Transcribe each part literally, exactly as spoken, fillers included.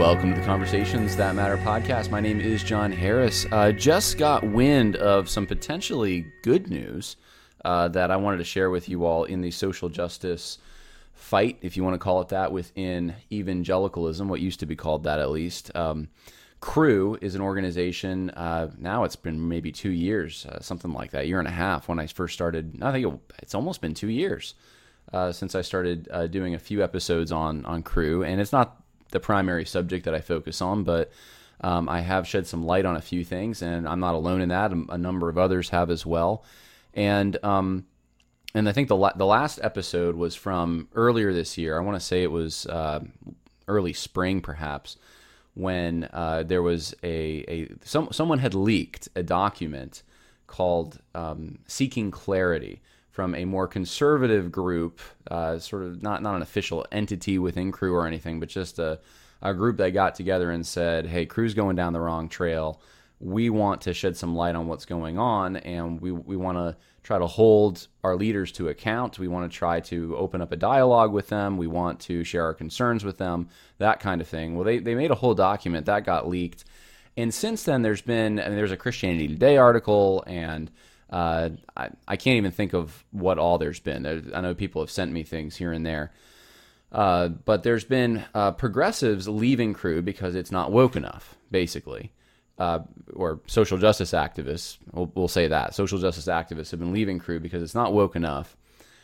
Welcome to the Conversations That Matter podcast. My name is John Harris. Uh, just got wind of some potentially good news uh, that I wanted to share with you all in the social justice fight, if you want to call it that, within evangelicalism, what used to be called that at least. Um, Cru is an organization, uh, now it's been maybe two years, uh, something like that, year and a half when I first started. I think it, it's almost been two years uh, since I started uh, doing a few episodes on, on Cru, and it's not the primary subject that I focus on, but um, I have shed some light on a few things, and I'm not alone in that. A number of others have as well. And um, and I think the la- the last episode was from earlier this year. I want to say it was uh, early spring, perhaps, when uh, there was a, a some someone had leaked a document called um, Seeking Clarity from a more conservative group, uh, sort of not, not an official entity within Cru or anything, but just a, a group that got together and said, hey, Cru's going down the wrong trail. We want to shed some light on what's going on, and we, we want to try to hold our leaders to account. We want to try to open up a dialogue with them. We want to share our concerns with them, that kind of thing. Well, they, they made a whole document that got leaked. And since then, there's been, I mean, there's a Christianity Today article, and Uh, I, I can't even think of what all there's been. There, I know people have sent me things here and there. Uh, but there's been uh, progressives leaving Cru because it's not woke enough, basically. Uh, or social justice activists, we'll, we'll say that. Social justice activists have been leaving Cru because it's not woke enough.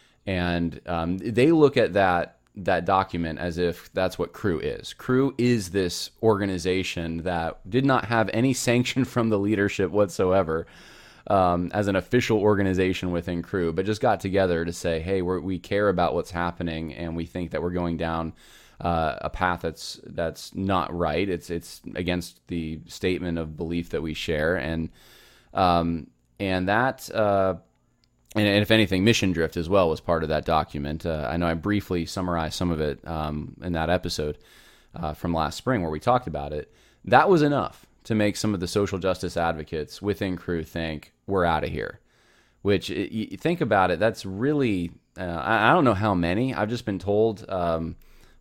And um, they look at that that document as if that's what Cru is. Cru is this organization that did not have any sanction from the leadership whatsoever, Um, as an official organization within Cru, but just got together to say, hey, we're, we care about what's happening, and we think that we're going down uh, a path that's that's not right. It's it's against the statement of belief that we share, and um, and that uh, and, and if anything, mission drift as well was part of that document. Uh, I know I briefly summarized some of it um, in that episode uh, from last spring where we talked about it. That was enough to make some of the social justice advocates within Cru think we're out of here. Which, you think about it, that's really, uh, I don't know how many. I've just been told um,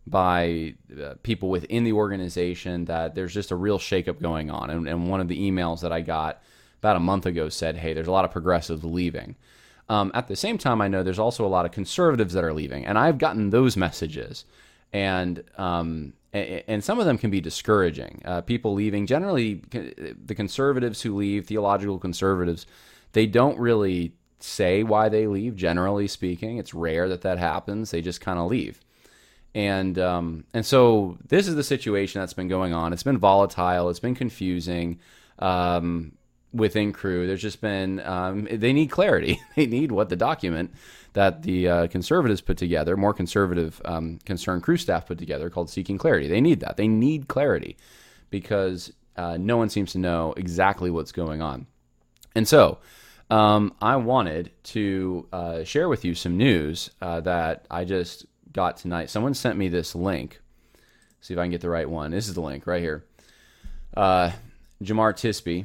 by uh, people within the organization that there's just a real shakeup going on. And, and one of the emails that I got about a month ago said, hey, there's a lot of progressives leaving. Um, at the same time, I know there's also a lot of conservatives that are leaving. And I've gotten those messages. And um, and some of them can be discouraging. Uh, people leaving, generally the conservatives who leave, theological conservatives, they don't really say why they leave, generally speaking. It's rare that that happens. They just kind of leave. And um, and so this is the situation that's been going on. It's been volatile. It's been confusing um, within Cru. There's just been, um, they need clarity. They need what the document that the uh, conservatives put together, more conservative um, concerned Cru staff put together, called Seeking Clarity. They need that. They need clarity because uh, no one seems to know exactly what's going on. And so um, I wanted to uh, share with you some news uh, that I just got tonight. Someone sent me this link. See if I can get the right one. This is the link right here. Uh, Jemar Tisby.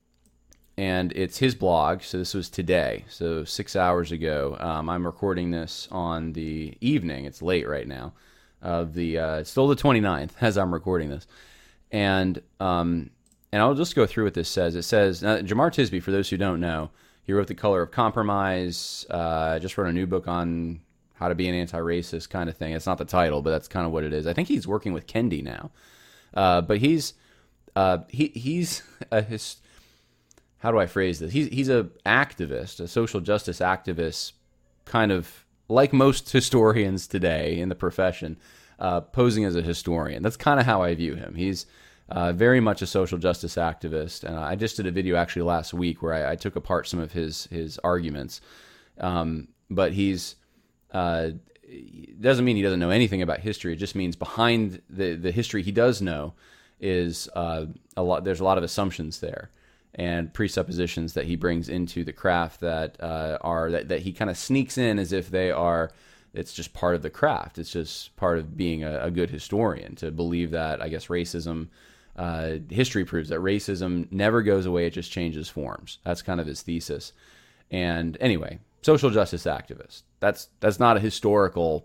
And it's his blog, so this was today, so six hours ago. Um, I'm recording this on the evening, it's late right now, of the, uh, it's still the twenty-ninth as I'm recording this. And um, and I'll just go through what this says. It says, now, Jemar Tisby, for those who don't know, he wrote The Color of Compromise, uh, just wrote a new book on how to be an anti-racist kind of thing. It's not the title, but that's kind of what it is. I think he's working with Kendi now. Uh, but he's, uh, he he's a his. How do I phrase this? He's he's a activist, a social justice activist, kind of like most historians today in the profession, uh, posing as a historian. That's kind of how I view him. He's uh, very much a social justice activist, and I just did a video actually last week where I, I took apart some of his his arguments. Um, but he's uh, doesn't mean he doesn't know anything about history. It just means behind the the history he does know is uh, a lot. There's a lot of assumptions there and presuppositions that he brings into the craft that uh, are that, that he kind of sneaks in as if they are, it's just part of the craft. It's just part of being a, a good historian to believe that, I guess, racism, uh, history proves that racism never goes away, it just changes forms. That's kind of his thesis. And anyway, social justice activist. That's that's not a historical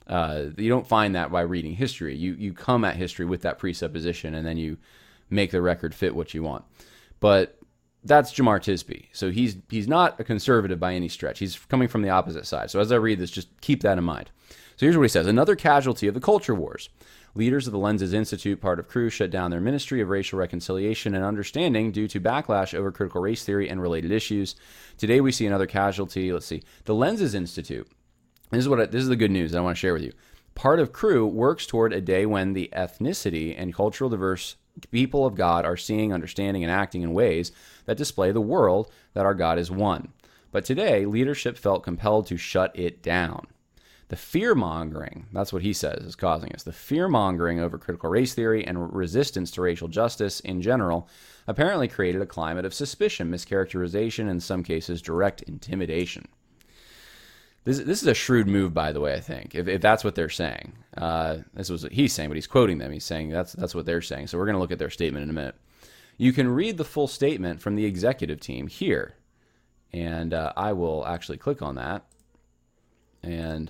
Uh, you don't find that by reading history. You you come at history with that presupposition, and then you make the record fit what you want. But that's Jemar Tisby. So he's he's not a conservative by any stretch. He's coming from the opposite side. So as I read this, just keep that in mind. So here's what he says. Another casualty of the culture wars. Leaders of the Lenses Institute, part of Cru, shut down their Ministry of Racial Reconciliation and Understanding due to backlash over critical race theory and related issues. Today we see another casualty. Let's see. The Lenses Institute. This is what I, this is the good news that I want to share with you. Part of Cru works toward a day when the ethnicity and cultural diverse people of God are seeing, understanding, and acting in ways that display the world that our God is one. But today, leadership felt compelled to shut it down. The fear-mongering, that's what he says, is causing us. The fear-mongering over critical race theory and resistance to racial justice in general apparently created a climate of suspicion, mischaracterization, and in some cases, direct intimidation. This, this is a shrewd move, by the way, I think, if, if that's what they're saying. Uh, this was what he's saying, but he's quoting them. He's saying that's, that's what they're saying. So we're going to look at their statement in a minute. You can read the full statement from the executive team here. And uh, I will actually click on that. And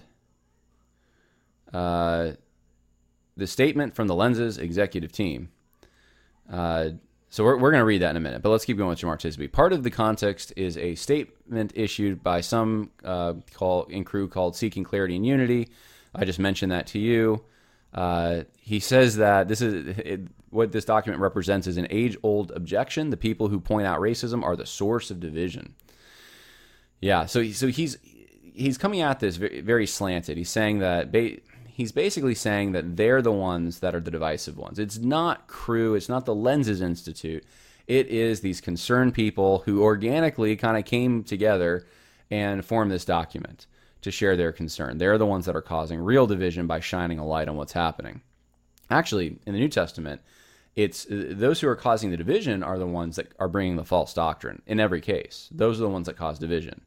uh, the statement from the Lenses executive team. Uh, so we're, we're going to read that in a minute, but let's keep going with Jemar Tisby. Part of the context is a statement issued by some uh, call, in Cru called Seeking Clarity and Unity. I just mentioned that to you. Uh, he says that this is it, what this document represents is an age-old objection. The people who point out racism are the source of division. Yeah, so so he's he's coming at this very, very slanted. He's saying that ba- he's basically saying that they're the ones that are the divisive ones. It's not Cru, it's not the Lenses Institute. It is these concerned people who organically kind of came together and formed this document to share their concern. They're the ones that are causing real division by shining a light on what's happening. Actually, in the New Testament, it's those who are causing the division are the ones that are bringing the false doctrine in every case. Those are the ones that cause division.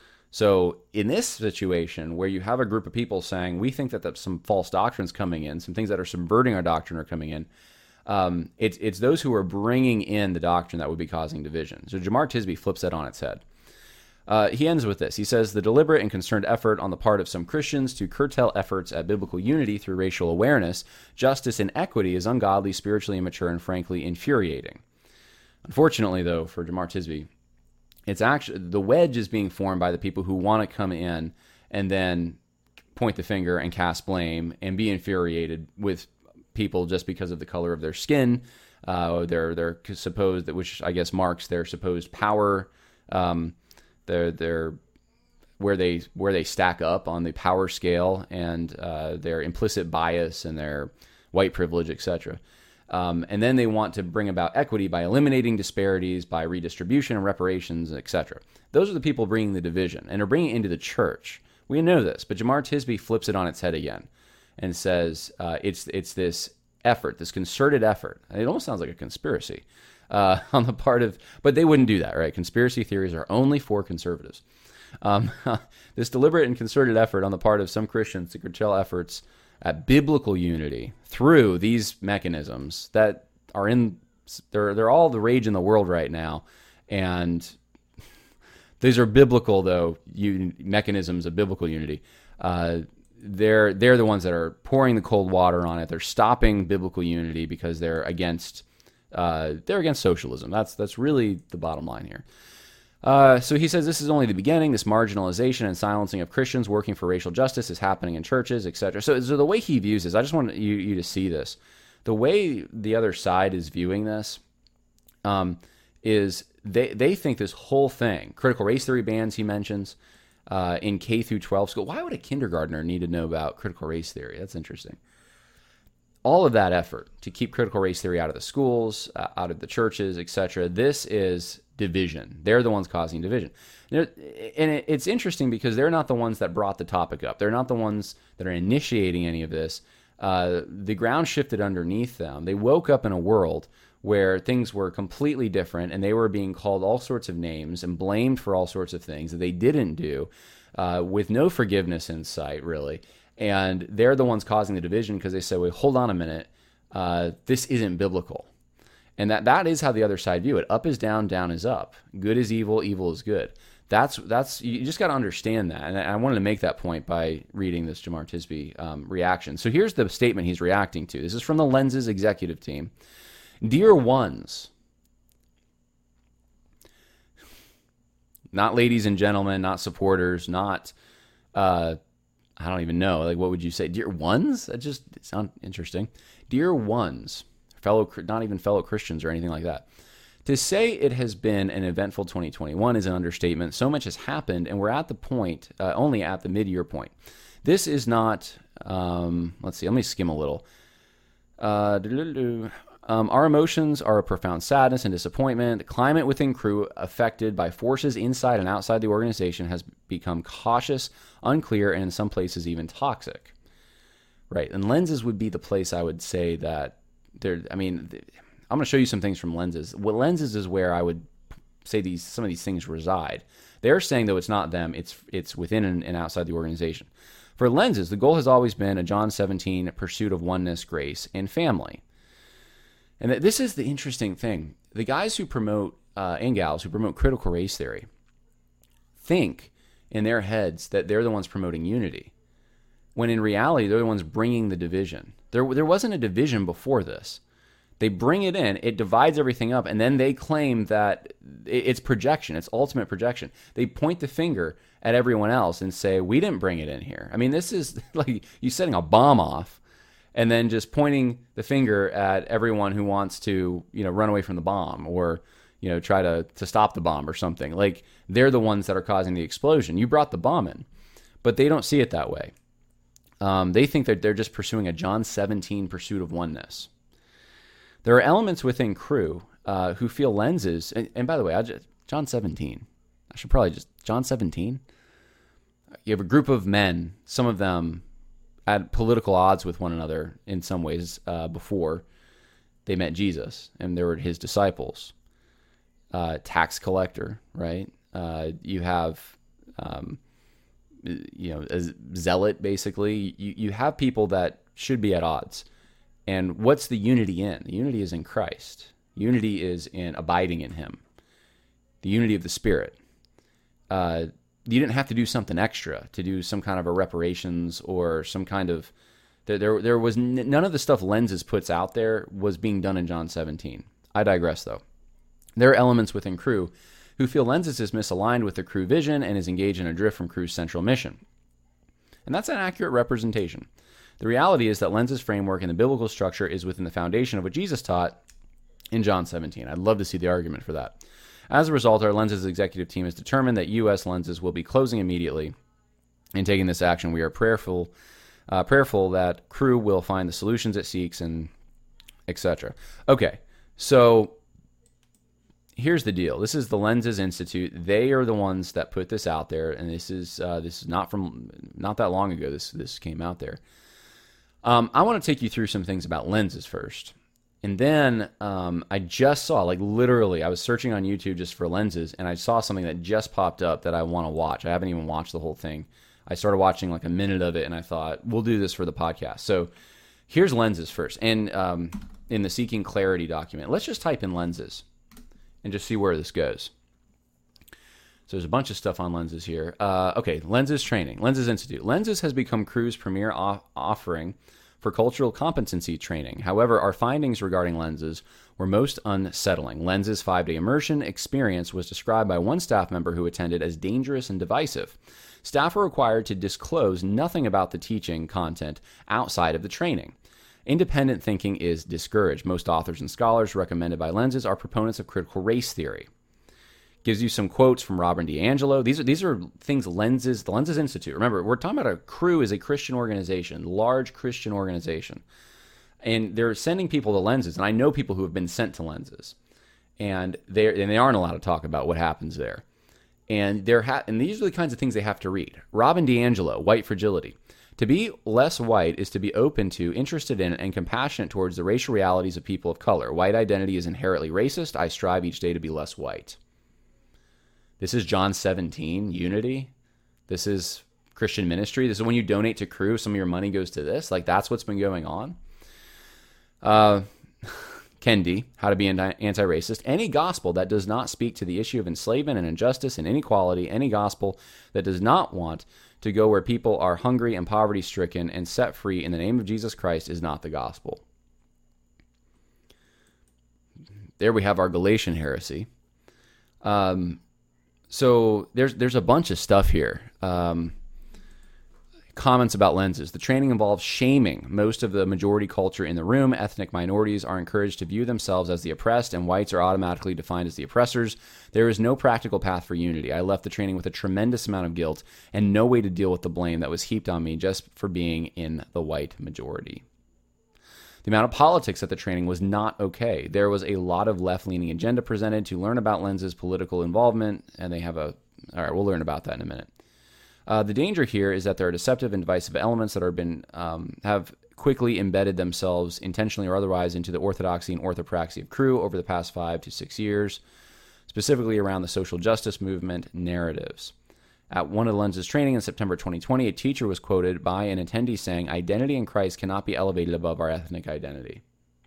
So in this situation where you have a group of people saying, we think that there's some false doctrines coming in, some things that are subverting our doctrine are coming in, um, it's, it's those who are bringing in the doctrine that would be causing division. So Jemar Tisby flips that on its head. Uh, he ends with this. He says, the deliberate and concerned effort on the part of some Christians to curtail efforts at biblical unity through racial awareness, justice, and equity is ungodly, spiritually immature, and frankly infuriating. Unfortunately, though, for Jemar Tisby, it's actually the wedge is being formed by the people who want to come in and then point the finger and cast blame and be infuriated with people just because of the color of their skin, uh, their their supposed, which I guess marks their supposed power. Um, They're, they're where they where they stack up on the power scale and uh, their implicit bias and their white privilege, et cetera. Um, and then they want to bring about equity by eliminating disparities, by redistribution and reparations, et cetera. Those are the people bringing the division, and are bringing it into the church. We know this, but Jemar Tisby flips it on its head again and says uh, it's it's this effort, this concerted effort. It almost sounds like a conspiracy. Uh, on the part of, but they wouldn't do that, right? Conspiracy theories are only for conservatives. Um, this deliberate and concerted effort on the part of some Christians to curtail efforts at biblical unity through these mechanisms that are in, they're, they're all the rage in the world right now. And these are biblical, though, un, mechanisms of biblical unity. Uh, they're, they're the ones that are pouring the cold water on it. They're stopping biblical unity because they're against Uh, they're against socialism. That's that's really the bottom line here. Uh, so he says this is only the beginning. This marginalization and silencing of Christians working for racial justice is happening in churches, et cetera. So, so the way he views this, I just want you, you to see this. The way the other side is viewing this um, is they they think this whole thing, critical race theory bans he mentions uh, in K through twelve school. Why would a kindergartner need to know about critical race theory? That's interesting. All of that effort to keep critical race theory out of the schools, uh, out of the churches, et cetera, this is division. They're the ones causing division. They're, and it, it's interesting because they're not the ones that brought the topic up. They're not the ones that are initiating any of this. Uh, the ground shifted underneath them. They woke up in a world where things were completely different, and they were being called all sorts of names and blamed for all sorts of things that they didn't do, uh, with no forgiveness in sight, really. And they're the ones causing the division because they say, wait, hold on a minute, uh, this isn't biblical. And that, that is how the other side view it. Up is down, down is up. Good is evil, evil is good. That's that's you just got to understand that, and I wanted to make that point by reading this Jemar Tisby um, reaction. So here's the statement he's reacting to. This is from the Lenses executive team. Dear ones, not ladies and gentlemen, not supporters, not uh, I don't even know. Like, what would you say? Dear ones? That just sounds interesting. Dear ones, fellow, not even fellow Christians or anything like that. To say it has been an eventful twenty twenty-one is an understatement. So much has happened, and we're at the point, uh, only at the mid-year point. This is not, um, let's see, let me skim a little. Uh, um, our emotions are a profound sadness and disappointment. The climate within Cru, affected by forces inside and outside the organization, has become cautious, unclear, and in some places even toxic. Right, and Lenses would be the place I would say that there, I mean... I'm going to show you some things from Lenses. What Lenses is where I would say these some of these things reside. They're saying, though, it's not them. It's it's within and, and outside the organization. For Lenses, the goal has always been a John seventeen pursuit of oneness, grace, and family. And this is the interesting thing. The guys who promote, uh, and gals who promote critical race theory think in their heads that they're the ones promoting unity, when in reality, they're the ones bringing the division. There, there wasn't a division before this. They bring it in, it divides everything up, and then they claim that it's projection, it's ultimate projection. They point the finger at everyone else and say, we didn't bring it in here. I mean, this is like you setting a bomb off and then just pointing the finger at everyone who wants to, you know, run away from the bomb or, you know, try to, to stop the bomb or something. Like, they're the ones that are causing the explosion. You brought the bomb in, but they don't see it that way. Um, they think that they're just pursuing a John seventeen pursuit of oneness. There are elements within Cru uh, who feel Lenses, and, and by the way, I just, John seventeen. I should probably just, John seventeen? You have a group of men, some of them at political odds with one another in some ways uh, before they met Jesus, and they were his disciples. Uh, tax collector, right? Uh, you have, um, you know, a zealot, basically. You, you have people that should be at odds. And what's the unity in? The unity is in Christ. Unity is in abiding in him. The unity of the Spirit. Uh, you didn't have to do something extra to do some kind of a reparations or some kind of... There, there, there was n- none of the stuff Lenses puts out there was being done in John seventeen. I digress, though. There are elements within Cru who feel Lenses is misaligned with the Cru vision and is engaged in a drift from Cru's central mission. And that's an accurate representation. The reality is that Lenses' framework and the biblical structure is within the foundation of what Jesus taught in John seventeen. I'd love to see the argument for that. As a result, our Lenses executive team has determined that U S Lenses will be closing immediately. In taking this action, we are prayerful, uh, prayerful that Cru will find the solutions it seeks, and et cetera. Okay, so here's the deal. This is the Lenses Institute. They are the ones that put this out there, and this is uh, this is not from not that long ago. This this came out there. Um, I want to take you through some things about Lenses first. And then um, I just saw, like literally, I was searching on YouTube just for Lenses, and I saw something that just popped up that I want to watch. I haven't even watched the whole thing. I started watching like a minute of it, and I thought, we'll do this for the podcast. So here's Lenses first. And um, in the Seeking Clarity document, let's just type in Lenses and just see where this goes. So there's a bunch of stuff on Lenses here. Uh, okay, Lenses training, Lenses Institute. Lenses has become Cru's premier off- offering for cultural competency training. However, our findings regarding Lenses were most unsettling. Lenses' five-day immersion experience was described by one staff member who attended as dangerous and divisive. Staff were required to disclose nothing about the teaching content outside of the training. Independent thinking is discouraged. Most authors and scholars recommended by Lenses are proponents of critical race theory. Gives you some quotes from Robert DiAngelo. These are these are things Lenses, the Lenses Institute. Remember, we're talking about a Cru is a Christian organization, large Christian organization. And they're sending people to Lenses, and I know people who have been sent to Lenses. And they and they aren't allowed to talk about what happens there. And they're ha- and these are the kinds of things they have to read. Robin DiAngelo, White Fragility. To be less white is to be open to, interested in, and compassionate towards the racial realities of people of color. White identity is inherently racist. I strive each day to be less white. This is John seventeen, unity. This is Christian ministry. This is when you donate to Cru, some of your money goes to this. Like, that's what's been going on. Uh, Kendi, How to Be Anti-Racist, any gospel that does not speak to the issue of enslavement and injustice and inequality, any gospel that does not want to go where people are hungry and poverty-stricken and set free in the name of Jesus Christ is not the gospel. There we have our Galatian heresy. Um, so there's there's a bunch of stuff here. Um, comments about lenses. The training involves shaming most of the majority culture in the room. Ethnic minorities are encouraged to view themselves as the oppressed, and whites are automatically defined as the oppressors. There is no practical path for unity. I left the training with a tremendous amount of guilt and no way to deal with the blame that was heaped on me just for being in the white majority. The amount of politics at the training was not okay. There was a lot of left-leaning agenda presented to learn about lenses' political involvement, and they have a... All right, we'll learn about that in a minute. Uh, the danger here is that there are deceptive and divisive elements that are been um, have quickly embedded themselves, intentionally or otherwise, into the orthodoxy and orthopraxy of Cru over the past five to six years, specifically around the social justice movement narratives. At one of the Lenses training in September twenty twenty, a teacher was quoted by an attendee saying, "Identity in Christ cannot be elevated above our ethnic identity."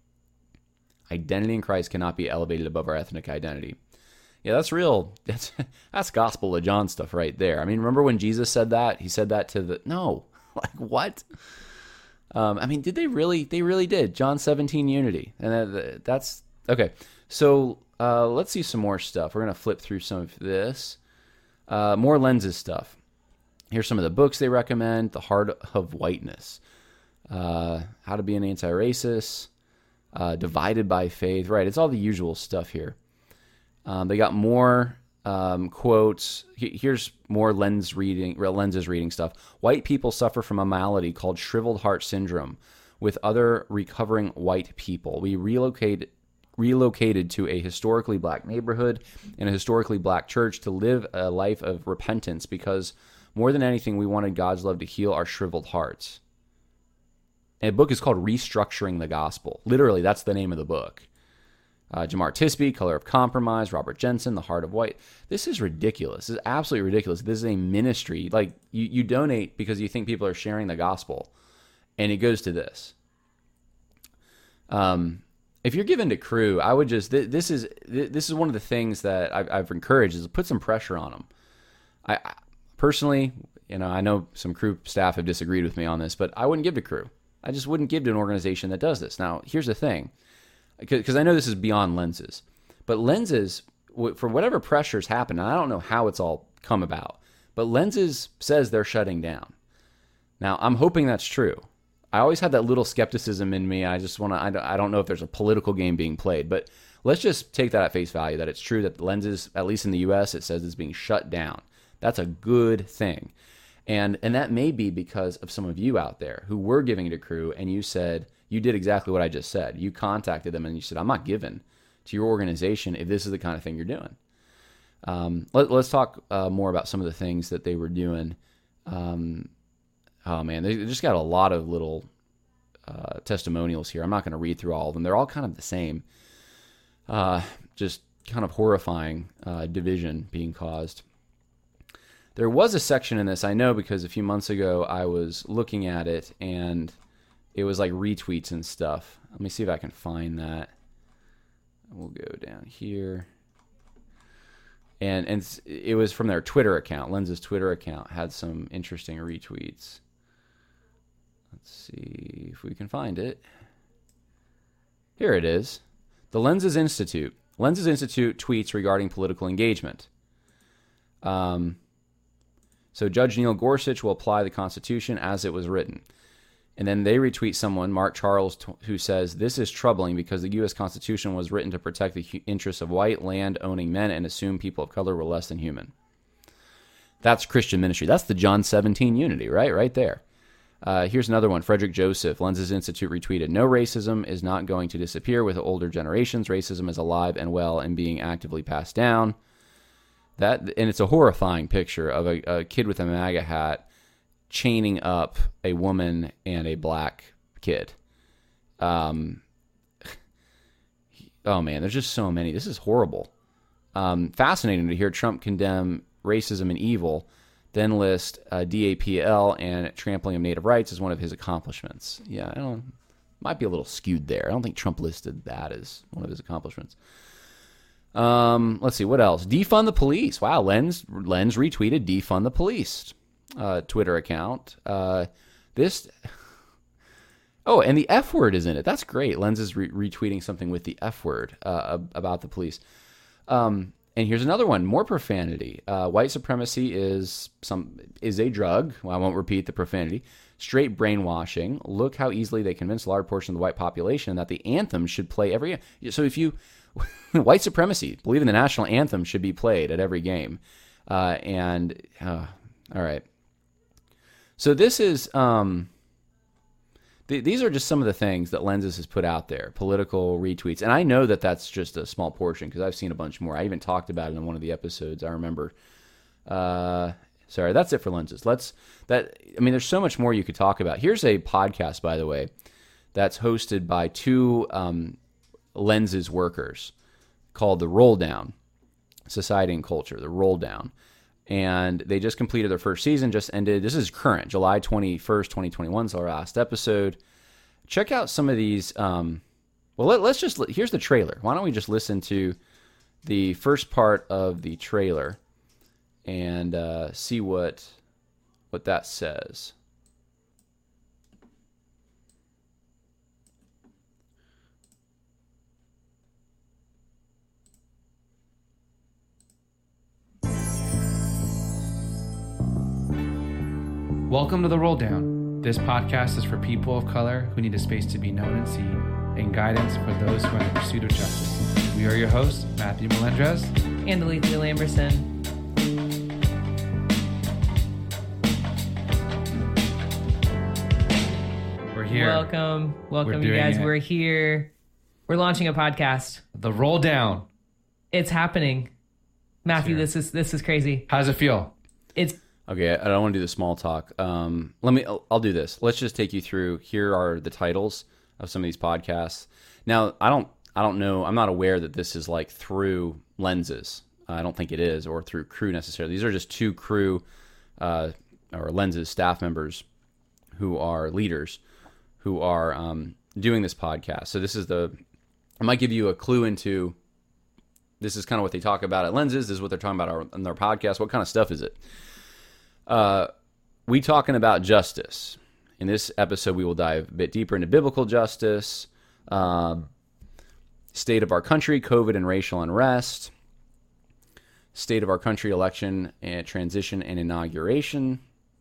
Identity in Christ cannot be elevated above our ethnic identity. Yeah, that's real. That's that's Gospel of John stuff right there. I mean, remember when Jesus said that? He said that to the... No. Like, what? Um, I mean, did they really? They really did. John seventeen, unity. And that, that's... Okay, so uh, let's see some more stuff. We're going to flip through some of this. Uh, more Lenses stuff. Here's some of the books they recommend. The Heart of Whiteness. Uh, How to Be an Anti-Racist. Uh, Divided by Faith. Right, it's all the usual stuff here. Um, they got more um, quotes. Here's more lens reading, lenses reading stuff. White people suffer from a malady called shriveled heart syndrome with other recovering white people. We relocated, relocated to a historically black neighborhood in a historically black church to live a life of repentance because more than anything, we wanted God's love to heal our shriveled hearts. And the book is called Restructuring the Gospel. Literally, that's the name of the book. Uh, Jamar Tisby, Color of Compromise, Robert Jensen, The Heart of White. This is ridiculous. This is absolutely ridiculous. This is a ministry. Like, you, you donate because you think people are sharing the gospel, and it goes to this. Um, if you're given to Cru, I would just, th- this is th- this is one of the things that I've, I've encouraged is to put some pressure on them. I, I personally, you know, I know some Cru staff have disagreed with me on this, but I wouldn't give to Cru. I just wouldn't give to an organization that does this. Now, here's the thing. Because I know this is beyond Lenses, but Lenses, for whatever pressures happen, and I don't know how it's all come about, but Lenses says they're shutting down. Now, I'm hoping that's true. I always had that little skepticism in me. I just want to, I don't know if there's a political game being played, but let's just take that at face value, that it's true that Lenses, at least in the U S, it says it's being shut down. That's a good thing. And and that may be because of some of you out there who were giving to Cru, and you said, you did exactly what I just said. You contacted them and you said, I'm not giving to your organization if this is the kind of thing you're doing. Um, let, let's talk uh, more about some of the things that they were doing. Um, oh, man, they just got a lot of little uh, testimonials here. I'm not going to read through all of them. They're all kind of the same. Uh, just kind of horrifying uh, division being caused. There was a section in this, I know, because a few months ago I was looking at it, and it was like retweets and stuff. Let me see if I can find that. We'll go down here. And and it was from their Twitter account. Lenses' Twitter account had some interesting retweets. Let's see if we can find it. Here it is. The Lenses Institute. Lenses Institute tweets regarding political engagement. Um, so Judge Neil Gorsuch will apply the Constitution as it was written. And then they retweet someone, Mark Charles, who says, this is troubling because the U S Constitution was written to protect the interests of white land-owning men and assume people of color were less than human. That's Christian ministry. That's the John seventeen unity, right? Right there. Uh, here's another one. Frederick Joseph, Lenses Institute retweeted, no racism is not going to disappear with older generations. Racism is alive and well and being actively passed down. That, and it's a horrifying picture of a, a kid with a MAGA hat chaining up a woman and a black kid. Um, oh man, there's just so many. This is horrible. Um, fascinating to hear Trump condemn racism and evil, then list uh, D A P L and trampling of native rights as one of his accomplishments. Yeah, I don't. might be a little skewed there. I don't think Trump listed that as one of his accomplishments. Um, let's see, what else? Defund the police. Wow, Lens Lens retweeted defund the police uh, Twitter account. Uh, this, oh, and the F word is in it. That's great. Lens is re- retweeting something with the F word uh, about the police. Um, and here's another one, more profanity. Uh, white supremacy is some is a drug. Well, I won't repeat the profanity. Straight brainwashing. Look how easily they convince a large portion of the white population that the anthem should play every. So if you white supremacy, believe in the national anthem should be played at every game. Uh, and, uh, all right. So this is, um, th- these are just some of the things that Lenses has put out there, political retweets. And I know that that's just a small portion because I've seen a bunch more. I even talked about it in one of the episodes. I remember. Uh, sorry, that's it for Lenses. Let's, that, I mean, there's so much more you could talk about. Here's a podcast, by the way, that's hosted by two, um, Lenses workers called the Roll Down, Society and Culture, the Roll Down. And they just completed their first season, just ended. This is current, July twenty-first, twenty twenty-one, is our last episode. Check out some of these. Um, well, let, let's just, here's the trailer. Why don't we just listen to the first part of the trailer and uh, see what what that says. Welcome to The Roll Down. This podcast is for people of color who need a space to be known and seen, and guidance for those who are in the pursuit of justice. We are your hosts, Matthew Melendrez and Alethea Lamberson. We're here. Welcome. Welcome, We're you guys. it. We're here. We're launching a podcast. The Roll Down. It's happening. Matthew, Sure. this is this is crazy. How does it feel? It's Okay, I don't want to do the small talk. Um, let me. I'll, I'll do this. Let's just take you through. Here are the titles of some of these podcasts. Now, I don't. I don't know. I'm not aware that this is like through Lenses. I don't think it is, or through Crew necessarily. These are just two Crew uh, or Lenses staff members who are leaders who are um, doing this podcast. So this is the. I might give you a clue into. This is kind of what they talk about at Lenses. This is what they're talking about on their podcast. What kind of stuff is it? Uh, we talking about justice. In this episode, we will dive a bit deeper into biblical justice, uh, state of our country, COVID and racial unrest, state of our country, election and transition and inauguration.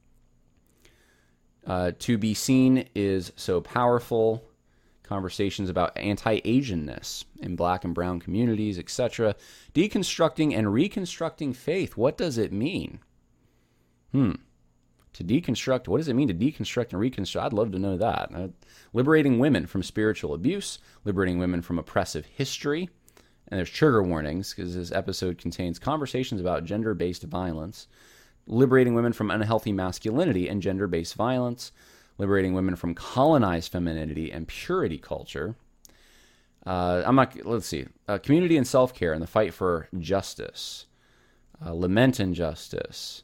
Uh, to be seen is so powerful. Conversations about anti-Asianness in black and brown communities, et cetera. Deconstructing and reconstructing faith. What does it mean? Hmm. To deconstruct, what does it mean to deconstruct and reconstruct? I'd love to know that. Uh, liberating women from spiritual abuse, liberating women from oppressive history. And there's trigger warnings because this episode contains conversations about gender-based violence. Liberating women from unhealthy masculinity and gender-based violence. Liberating women from colonized femininity and purity culture. Uh, I'm not, let's see. Uh, community and self-care and the fight for justice. Uh, lament and justice.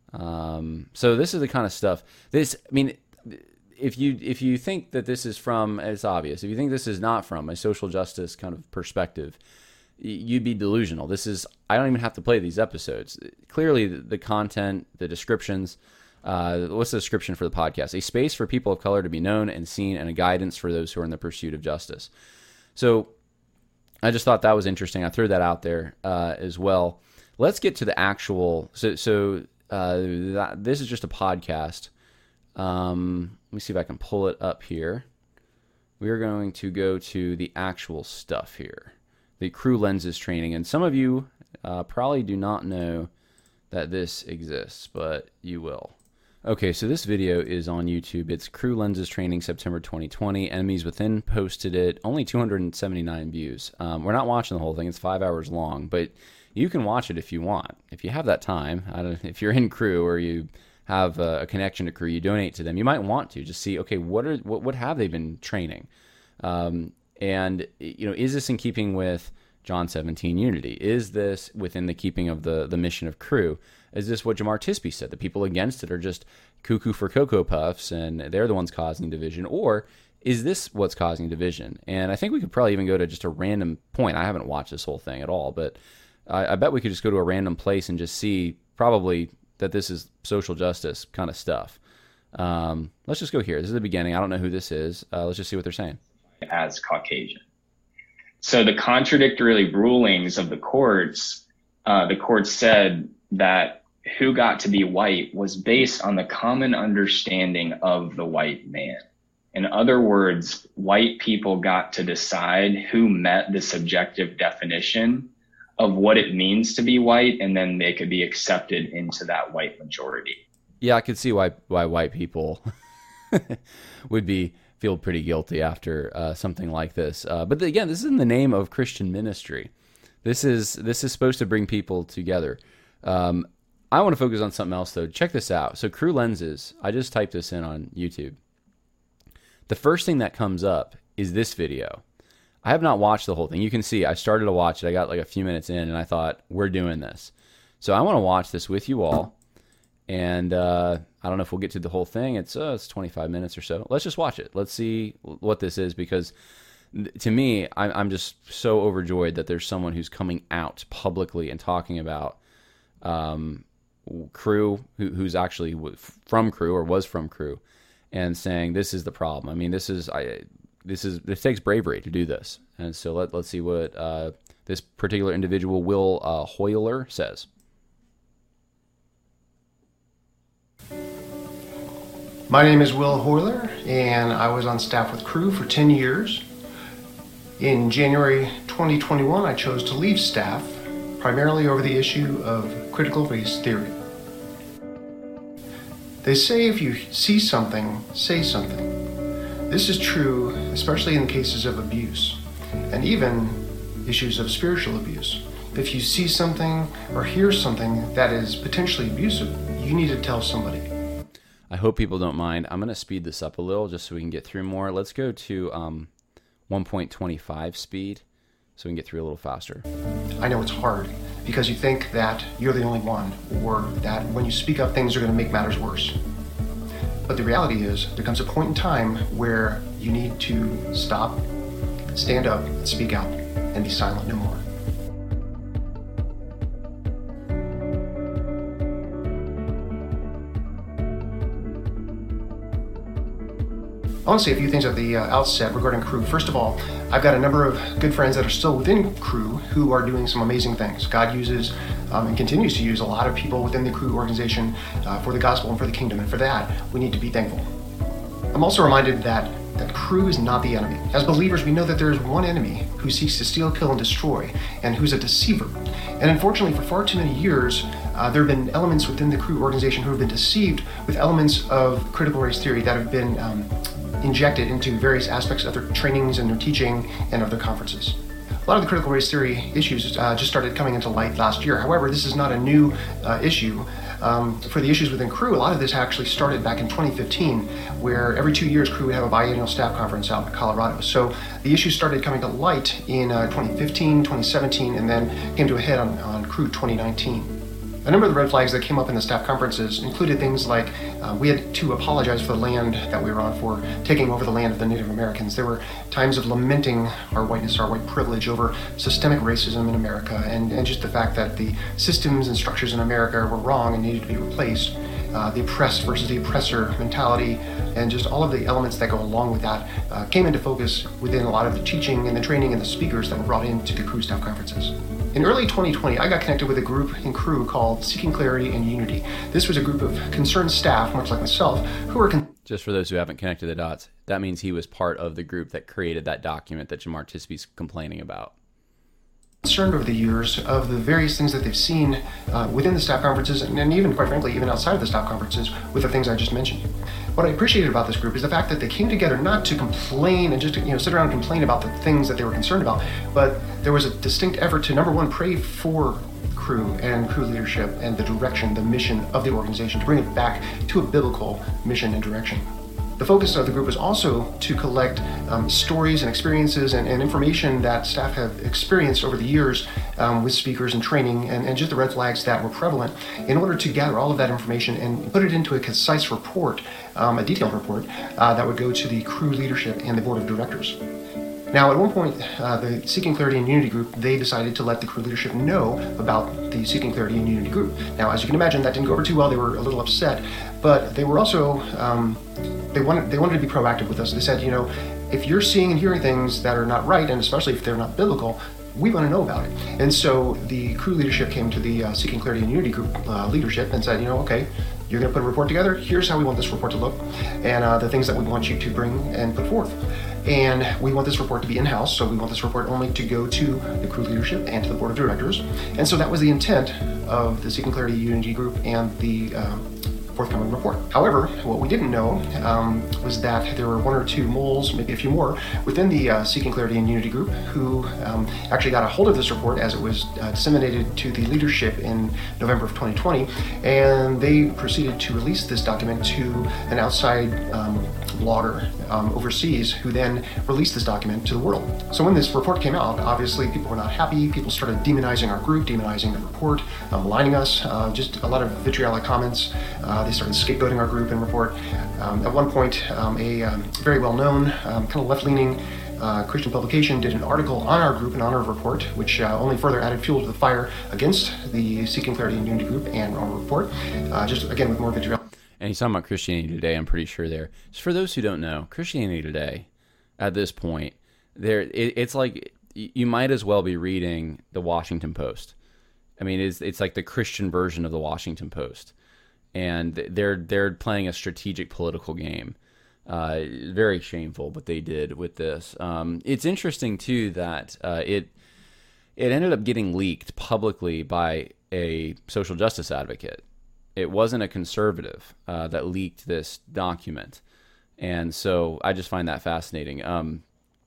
Um, so this is the kind of stuff. This, I mean, if you if you think that this is from, it's obvious. If you think this is not from a social justice kind of perspective, you'd be delusional. This is, I don't even have to play these episodes. Clearly, the, the content, the descriptions. Uh, what's the description for the podcast? A space for people of color to be known and seen, and a guidance for those who are in the pursuit of justice. So, I just thought that was interesting. I threw that out there uh, as well. Let's get to the actual. So so. Uh, that, this is just a podcast. Um, let me see if I can pull it up here. We are going to go to the actual stuff here, the Crew Lenses training. And some of you uh, probably do not know that this exists, but you will. Okay, so this video is on YouTube. It's Crew Lenses training, September twenty twenty. Enemies Within posted it. Only two hundred seventy-nine views. Um, we're not watching the whole thing. It's five hours long, but you can watch it if you want. If you have that time, I don't, if you're in Crew or you have a, a connection to Crew, you donate to them, you might want to just see, okay, what are what, what have they been training? Um, and, you know, is this in keeping with John seventeen unity? Is this within the keeping of the, the mission of Crew? Is this what Jemar Tisby said? The people against it are just cuckoo for Cocoa Puffs and they're the ones causing division? Or is this what's causing division? And I think we could probably even go to just a random point. I haven't watched this whole thing at all, but I, I bet we could just go to a random place and just see probably that this is social justice kind of stuff. Um, let's just go here. This is the beginning. I don't know who this is. Uh, let's just see what they're saying. As Caucasian. So the contradictory rulings of the courts, uh, the courts said that who got to be white was based on the common understanding of the white man. In other words, white people got to decide who met the subjective definition of what it means to be white, and then they could be accepted into that white majority. Yeah, I could see why why white people would be feel pretty guilty after uh, something like this. Uh, but again, this is in the name of Christian ministry. This is this is supposed to bring people together. Um, I want to focus on something else, though. Check this out. So Cru Lenses, I just typed this in on YouTube. The first thing that comes up is this video. I have not watched the whole thing. You can see I started to watch it. I got like a few minutes in, and I thought, we're doing this. So I want to watch this with you all. And uh, I don't know if we'll get to the whole thing. It's uh, it's twenty-five minutes or so. Let's just watch it. Let's see what this is, because to me, I'm, I'm just so overjoyed that there's someone who's coming out publicly and talking about um, Cru, who, who's actually from Cru or was from Cru, and saying this is the problem. I mean, this is I this is this takes bravery to do this. And so let let's see what uh, this particular individual, Will uh, Hoyler, says. My name is Will Hoyler, and I was on staff with Cru for ten years. In January twenty twenty-one, I chose to leave staff, primarily over the issue of critical race theory. They say if you see something, say something. This is true, especially in cases of abuse, and even issues of spiritual abuse. If you see something or hear something that is potentially abusive, you need to tell somebody. I hope people don't mind. I'm going to speed this up a little just so we can get through more. Let's go to um, one point two five speed so we can get through a little faster. I know it's hard because you think that you're the only one, or that when you speak up, things are going to make matters worse. But the reality is there comes a point in time where you need to stop, stand up, and speak out, and be silent no more. I want to say a few things at the uh, outset regarding Cru. First of all, I've got a number of good friends that are still within Cru who are doing some amazing things. God uses um, and continues to use a lot of people within the Cru organization uh, for the gospel and for the kingdom, and for that, we need to be thankful. I'm also reminded that, that Cru is not the enemy. As believers, we know that there is one enemy who seeks to steal, kill, and destroy, and who's a deceiver. And unfortunately, for far too many years, uh, there have been elements within the Cru organization who have been deceived with elements of critical race theory that have been um, injected into various aspects of their trainings and their teaching and of their conferences. A lot of the critical race theory issues uh, just started coming into light last year. However, this is not a new uh, issue. Um, for the issues within Cru, a lot of this actually started back in twenty fifteen, where every two years Cru would have a biennial staff conference out in Colorado. So the issues started coming to light in uh, twenty fifteen, twenty seventeen, and then came to a head on, on Cru twenty nineteen. A number of the red flags that came up in the staff conferences included things like uh, we had to apologize for the land that we were on, for taking over the land of the Native Americans. There were times of lamenting our whiteness, our white privilege over systemic racism in America, and, and just the fact that the systems and structures in America were wrong and needed to be replaced. Uh, the oppressed versus the oppressor mentality, and just all of the elements that go along with that uh, came into focus within a lot of the teaching and the training and the speakers that were brought into the Cru staff conferences. In early twenty twenty, I got connected with a group in Cru called Seeking Clarity and Unity. This was a group of concerned staff, much like myself, who were... Con- Just for those who haven't connected the dots, that means he was part of the group that created that document that Jemar Tisby's complaining about. Concerned over the years of the various things that they've seen uh, within the staff conferences, and, and even, quite frankly, even outside of the staff conferences with the things I just mentioned. What I appreciated about this group is the fact that they came together not to complain and just to, you know, sit around and complain about the things that they were concerned about, but there was a distinct effort to, number one, pray for Cru and Cru leadership and the direction, the mission of the organization, to bring it back to a biblical mission and direction. The focus of the group was also to collect um, stories and experiences and, and information that staff have experienced over the years um, with speakers and training, and, and just the red flags that were prevalent, in order to gather all of that information and put it into a concise report, um, a detailed report, uh, that would go to the crew leadership and the board of directors. Now, at one point, uh, the Seeking Clarity and Unity group, they decided to let the crew leadership know about the Seeking Clarity and Unity group. Now, as you can imagine, that didn't go over too well. They were a little upset, but they were also, um, they wanted they wanted to be proactive with us. They said, you know, if you're seeing and hearing things that are not right, and especially if they're not biblical, we want to know about it. And so the crew leadership came to the uh, Seeking Clarity and Unity group uh, leadership and said, you know, okay, you're going to put a report together. Here's how we want this report to look, and uh, the things that we want you to bring and put forth. And we want this report to be in-house, so we want this report only to go to the crew leadership and to the board of directors. And so that was the intent of the Seeking Clarity Unity group and the um, forthcoming report. However, what we didn't know um, was that there were one or two moles, maybe a few more, within the uh, Seeking Clarity and Unity group who um, actually got a hold of this report as it was uh, disseminated to the leadership in November of twenty twenty, and they proceeded to release this document to an outside um, blogger um, overseas, who then released this document to the world. So when this report came out, obviously people were not happy. People started demonizing our group, demonizing the report, um, maligning us, uh, just a lot of vitriolic comments. Uh, they started scapegoating our group and report. Um, at one point, um, a um, very well-known, um, kind of left-leaning uh, Christian publication did an article on our group and on our report, which uh, only further added fuel to the fire against the Seeking Clarity and Unity group and our report, uh, just again with more vitriol. And he's talking about Christianity Today, I'm pretty sure there. Just for those who don't know, Christianity Today, at this point, there it, it's like you might as well be reading the Washington Post. I mean, it's it's like the Christian version of the Washington Post, and they're they're playing a strategic political game. Uh, very shameful what they did with this. Um, it's interesting too that uh, it it ended up getting leaked publicly by a social justice advocate. It wasn't a conservative uh, that leaked this document, and so I just find that fascinating. Um,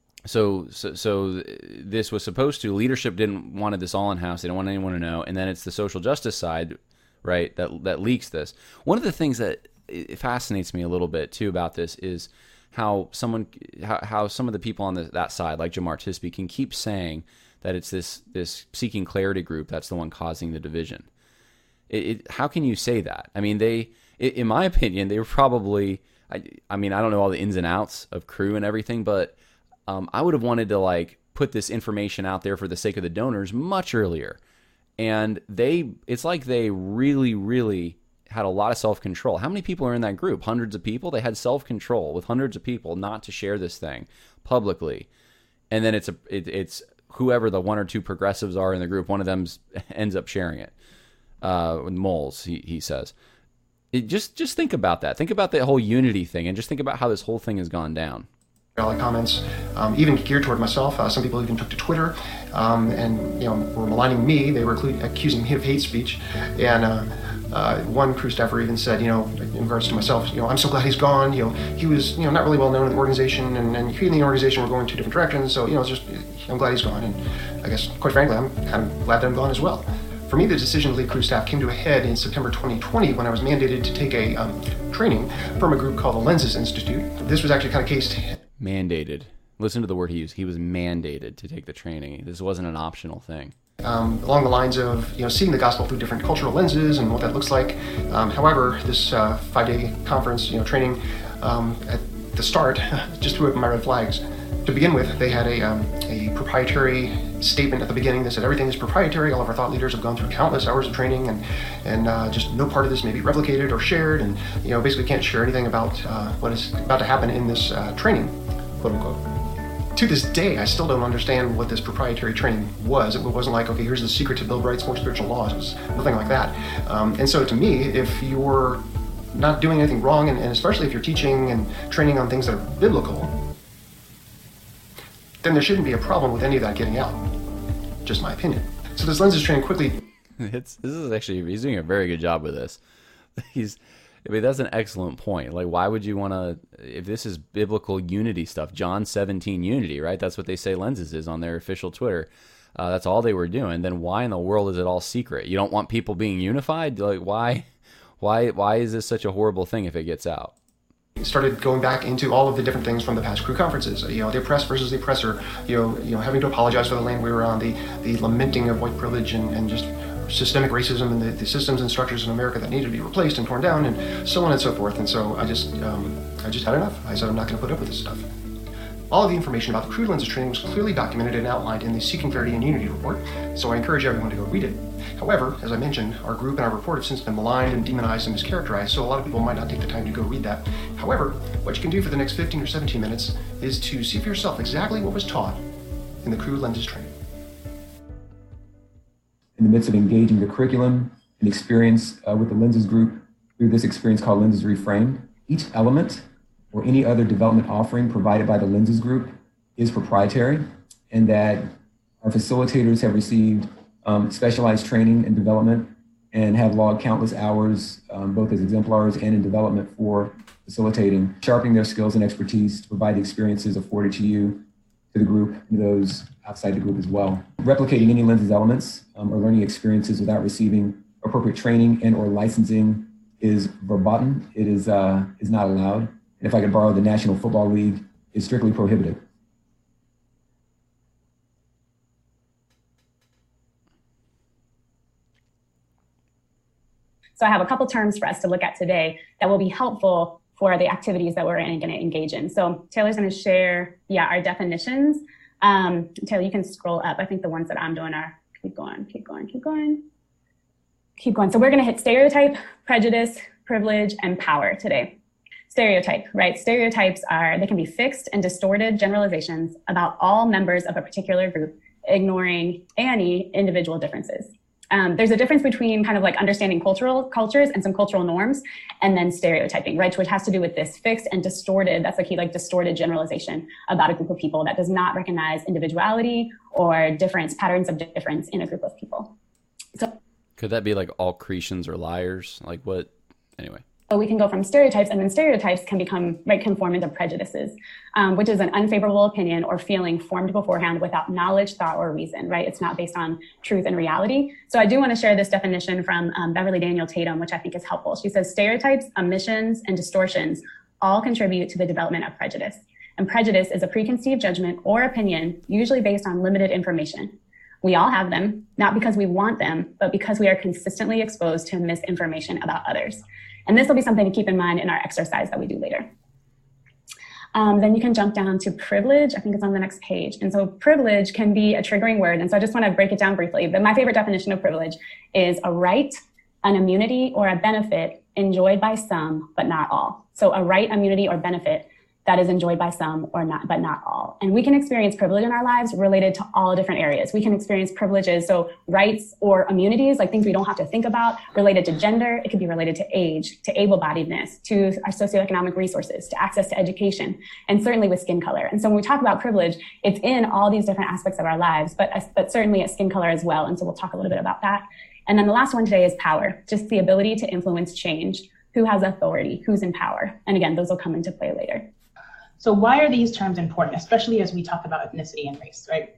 so, so, so this was supposed to. Leadership didn't wanted this all in house. They don't want anyone to know, and then it's the social justice side, right, that that leaks this. One of the things that it fascinates me a little bit too about this is how someone, how, how some of the people on the, that side, like Jemar Tisby, can keep saying that it's this this Seeking Clarity group that's the one causing the division. It, it, how can you say that? I mean, they, it, in my opinion, they were probably, I, I mean, I don't know all the ins and outs of crew and everything, but um, I would have wanted to like put this information out there for the sake of the donors much earlier. And they, it's like they really, really had a lot of self-control. How many people are in that group? Hundreds of people? They had self-control with hundreds of people not to share this thing publicly. And then it's a, it, it's whoever the one or two progressives are in the group, one of them ends up sharing it. Uh, moles, he, he says. It just just think about that. Think about the whole unity thing, and just think about how this whole thing has gone down. Comments, um, even geared toward myself. Uh, some people even took to Twitter, um, and you know, were maligning me. They were accusing me of hate speech, and uh, uh, one crew staffer even said, you know, in regards to myself, you know, I'm so glad he's gone. You know, he was, you know, not really well known in the organization, and, and he and the organization were going two different directions. So, you know, it's just, I'm glad he's gone, and I guess, quite frankly, I'm kind of glad that I'm gone as well. For me, the decision to leave crew staff came to a head in September twenty twenty when I was mandated to take a um, training from a group called the Lenses Institute. This was actually kind of cased. Mandated. Listen to the word he used. He was mandated to take the training. This wasn't an optional thing. Um, along the lines of, you know, seeing the gospel through different cultural lenses and what that looks like. Um, however, this uh, five-day conference, you know, training um, at the start just threw up my red flags. To begin with, they had a, um, a proprietary statement at the beginning that said everything is proprietary. All of our thought leaders have gone through countless hours of training, and and uh, just no part of this may be replicated or shared, and you know, basically can't share anything about uh, what is about to happen in this uh, training, quote unquote. To this day, I still don't understand what this proprietary training was. It wasn't like, okay, here's the secret to build rights, more spiritual laws. It was nothing like that. Um, and so to me, if you're not doing anything wrong, and, and especially if you're teaching and training on things that are biblical, then there shouldn't be a problem with any of that getting out. Just my opinion. So this lenses training quickly. It's this is actually, he's doing a very good job with this. He's, I mean, that's an excellent point. Like, why would you want to, if this is biblical unity stuff, John seventeen unity, right? That's what they say Lenses is on their official Twitter. Uh, that's all they were doing. Then why in the world is it all secret? You don't want people being unified? Like, why, why, why is this such a horrible thing if it gets out? Started going back into all of the different things from the past Cru conferences, you know, the oppressed versus the oppressor, you know, you know, having to apologize for the land we were on, the, the lamenting of white privilege and, and just systemic racism and the, the systems and structures in America that needed to be replaced and torn down and so on and so forth. And so I just, um, I just had enough. I said, I'm not going to put up with this stuff. All of the information about the Crude Lenses training was clearly documented and outlined in the Seeking Clarity and Unity report, so I encourage everyone to go read it. However, as I mentioned, our group and our report have since been maligned and demonized and mischaracterized, so a lot of people might not take the time to go read that. However, what you can do for the next fifteen or seventeen minutes is to see for yourself exactly what was taught in the Crude Lenses training. In the midst of engaging the curriculum and experience uh, with the Lenses group through this experience called Lenses Reframed, each element or any other development offering provided by the Lenses group is proprietary, and that our facilitators have received um, specialized training and development and have logged countless hours, um, both as exemplars and in development for facilitating, sharpening their skills and expertise to provide the experiences afforded to you, to the group, and those outside the group as well. Replicating any Lenses elements um, or learning experiences without receiving appropriate training and or licensing is verboten. It is, uh, is not allowed. If I could borrow the National Football League, is strictly prohibited. So I have a couple terms for us to look at today that will be helpful for the activities that we're going to engage in. So Taylor's going to share, yeah, our definitions. Um, Taylor, you can scroll up. I think the ones that I'm doing are, keep going, keep going, keep going, keep going. So we're going to hit stereotype, prejudice, privilege, and power today. Stereotype, right? Stereotypes are, they can be fixed and distorted generalizations about all members of a particular group, ignoring any individual differences. Um, there's a difference between kind of like understanding cultural cultures and some cultural norms, and then stereotyping, right? Which has to do with this fixed and distorted, that's the key, like distorted generalization about a group of people that does not recognize individuality or difference, patterns of difference in a group of people. So could that be like all Cretians are liars? Like what, anyway. So we can go from stereotypes, and then stereotypes can become, right, can form into prejudices, um, which is an unfavorable opinion or feeling formed beforehand without knowledge, thought, or reason, right? It's not based on truth and reality. So I do want to share this definition from um, Beverly Daniel Tatum, which I think is helpful. She says, stereotypes, omissions, and distortions all contribute to the development of prejudice. And prejudice is a preconceived judgment or opinion, usually based on limited information. We all have them, not because we want them, but because we are consistently exposed to misinformation about others. And this will be something to keep in mind in our exercise that we do later. Um, then you can jump down to privilege. I think it's on the next page. And so privilege can be a triggering word. And so I just want to break it down briefly. But my favorite definition of privilege is a right, an immunity, or a benefit enjoyed by some, but not all. So a right, immunity, or benefit that is enjoyed by some or not, but not all. And we can experience privilege in our lives related to all different areas. We can experience privileges, so rights or immunities, like things we don't have to think about, related to gender. It could be related to age, to able-bodiedness, to our socioeconomic resources, to access to education, and certainly with skin color. And so when we talk about privilege, it's in all these different aspects of our lives, but, but certainly at skin color as well. And so we'll talk a little bit about that. And then the last one today is power, just the ability to influence change. Who has authority? Who's in power? And again, those will come into play later. So why are these terms important, especially as we talk about ethnicity and race, right?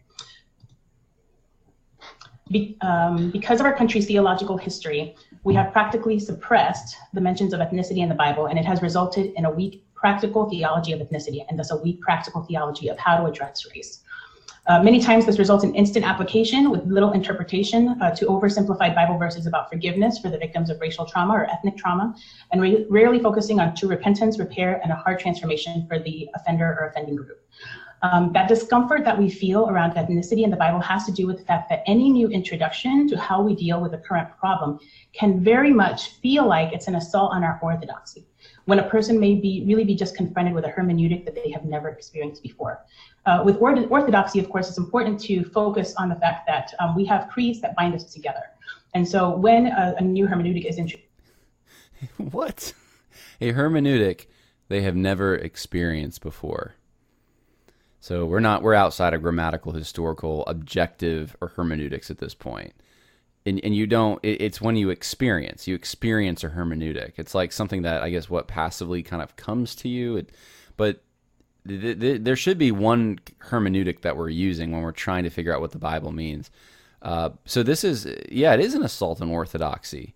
Be, um, because of our country's theological history, we have practically suppressed the mentions of ethnicity in the Bible, and it has resulted in a weak practical theology of ethnicity, and thus a weak practical theology of how to address race. Uh, many times this results in instant application with little interpretation uh, to oversimplified Bible verses about forgiveness for the victims of racial trauma or ethnic trauma, and re- rarely focusing on true repentance, repair, and a heart transformation for the offender or offending group. Um, that discomfort that we feel around ethnicity in the Bible has to do with the fact that any new introduction to how we deal with the current problem can very much feel like it's an assault on our orthodoxy, when a person may be really be just confronted with a hermeneutic that they have never experienced before. Uh, with orthodoxy, of course, it's important to focus on the fact that um, we have creeds that bind us together. And so when a, a new hermeneutic is introduced... What? A hermeneutic they have never experienced before. So we're not, we're outside of grammatical, historical, objective, or hermeneutics at this point. And, and you don't, it, it's when you experience, you experience a hermeneutic. It's like something that, I guess, what passively kind of comes to you. It, but th- th- there should be one hermeneutic that we're using when we're trying to figure out what the Bible means. Uh, so this is, yeah, it is an assault on orthodoxy.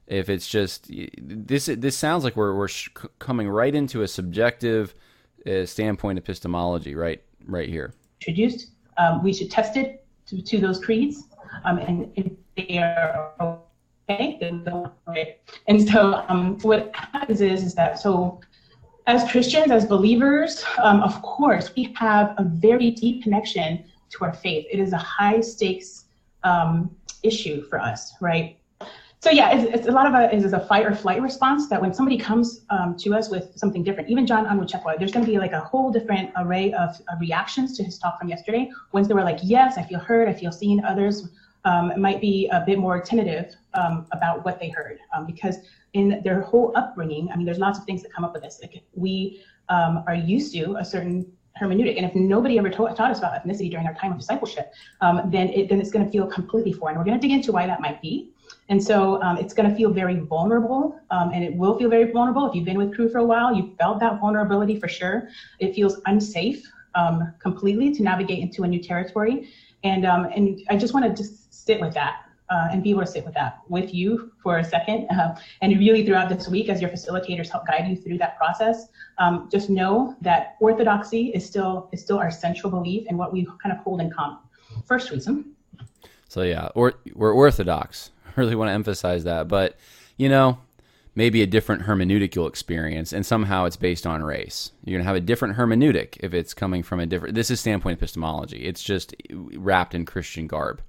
If it's just this, this sounds like we're we're sh- coming right into a subjective uh, standpoint epistemology, right, right here. Introduced, um, we should test it to, to those creeds, um, and if they are okay, then they'll okay. And so, um, what happens is is that so. As Christians, as believers, um, of course, we have a very deep connection to our faith. It is a high stakes um, issue for us, right? So yeah, it's, it's a lot of a, is a fight or flight response that when somebody comes um, to us with something different, even John Onwuchekwa, there's going to be like a whole different array of, of reactions to his talk from yesterday. Ones that were like, yes, I feel heard, I feel seen. Others um, might be a bit more tentative um, about what they heard um, because in their whole upbringing, I mean, there's lots of things that come up with this. Like we um, are used to a certain hermeneutic, and if nobody ever taught, taught us about ethnicity during our time of discipleship, um, then it, then it's going to feel completely foreign. We're going to dig into why that might be, and so um, it's going to feel very vulnerable, um, and it will feel very vulnerable. If you've been with Cru for a while, you've felt that vulnerability for sure. It feels unsafe um, completely to navigate into a new territory, and um, and I just want to just sit with that. Uh, and be able to sit with that with you for a second. Uh, and really throughout this week, as your facilitators help guide you through that process, um, just know that orthodoxy is still is still our central belief and what we kind of hold in common. First reason. So yeah, or, we're Orthodox. I really want to emphasize that. But, you know, maybe a different hermeneutical experience, and somehow it's based on race. You're going to have a different hermeneutic if it's coming from a different... This is standpoint epistemology. It's just wrapped in Christian garb.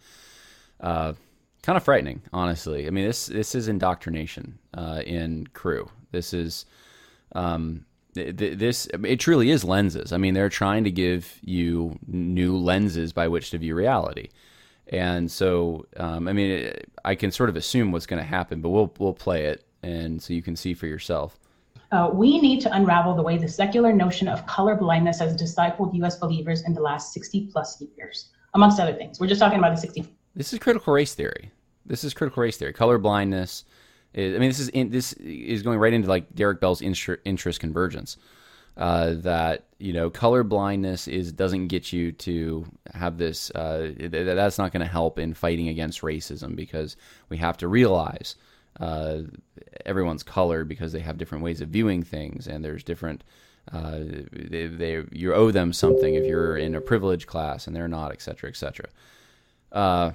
Uh Kind of frightening, honestly. I mean, this this is indoctrination uh, in Cru. This is um, th- th- this. It truly is lenses. I mean, they're trying to give you new lenses by which to view reality, and so um, I mean, it, I can sort of assume what's going to happen, but we'll we'll play it, and so you can see for yourself. Uh, we need to unravel the way the secular notion of color blindness has discipled U S believers in the last sixty plus years, amongst other things. We're just talking about the sixty. This is critical race theory. This is critical race theory. Color blindness. Is, I mean, this is in, this is going right into like Derek Bell's interest convergence. Uh, that you know, color blindness is doesn't get you to have this. Uh, that's not going to help in fighting against racism because we have to realize uh, everyone's colored because they have different ways of viewing things, and there's different. Uh, they, they you owe them something if you're in a privileged class and they're not, et cetera, et cetera. Uh,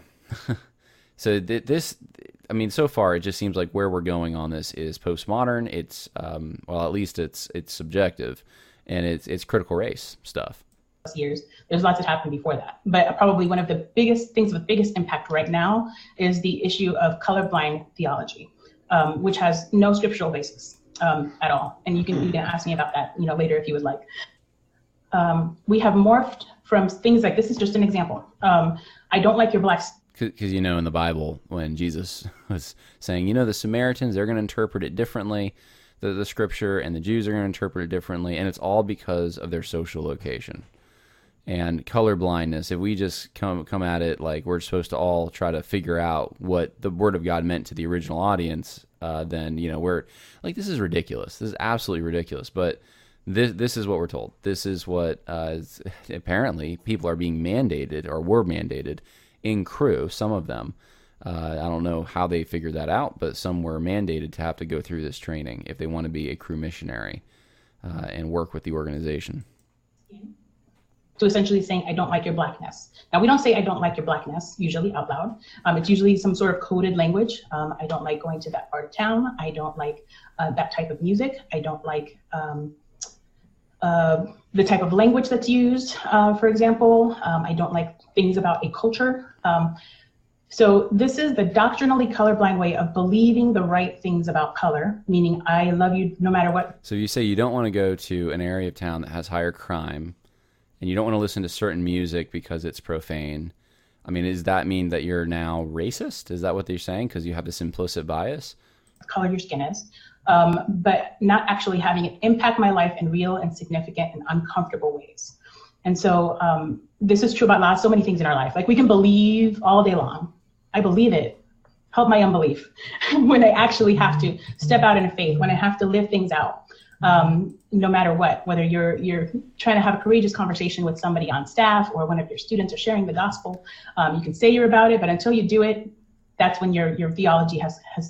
so th- this, I mean, so far it just seems like where we're going on this is postmodern. It's um, well, at least it's it's subjective, and it's it's critical race stuff. Years, there's lots that happened before that, but probably one of the biggest things with biggest impact right now is the issue of colorblind theology, um, which has no scriptural basis um, at all. And you can you can ask me about that, you know, later if you would like. Um, we have morphed from things like this is just an example. Um, I don't like your black. Because, you know, in the Bible, when Jesus was saying, you know, the Samaritans, they're going to interpret it differently, the, the scripture, and the Jews are going to interpret it differently, and it's all because of their social location. And color blindness, if we just come come at it like we're supposed to all try to figure out what the Word of God meant to the original audience, uh, then, you know, we're like, this is ridiculous. This is absolutely ridiculous. But this this is what we're told. This is what uh, apparently people are being mandated or were mandated in Cru, some of them. Uh, I don't know how they figured that out, but some were mandated to have to go through this training if they want to be a Cru missionary uh, and work with the organization. To essentially saying, I don't like your blackness. Now, we don't say I don't like your blackness, usually out loud. Um, it's usually some sort of coded language. Um, I don't like going to that part of town. I don't like uh, that type of music. I don't like um, uh, the type of language that's used, uh, for example. Um, I don't like things about a culture. Um, so this is the doctrinally colorblind way of believing the right things about color, meaning I love you no matter what. So you say you don't want to go to an area of town that has higher crime, and you don't want to listen to certain music because it's profane. I mean, does that mean that you're now racist? Is that what they're saying? Because you have this implicit bias? Color your skin is, um, but not actually having it impact my life in real and significant and uncomfortable ways. And so um, this is true about lots, so many things in our life. Like we can believe all day long. I believe it. Help my unbelief. When I actually have to step out in faith, when I have to live things out. Um, no matter what, whether you're you're trying to have a courageous conversation with somebody on staff or one of your students are sharing the gospel, um, you can say you're about it, but until you do it, that's when your your theology has has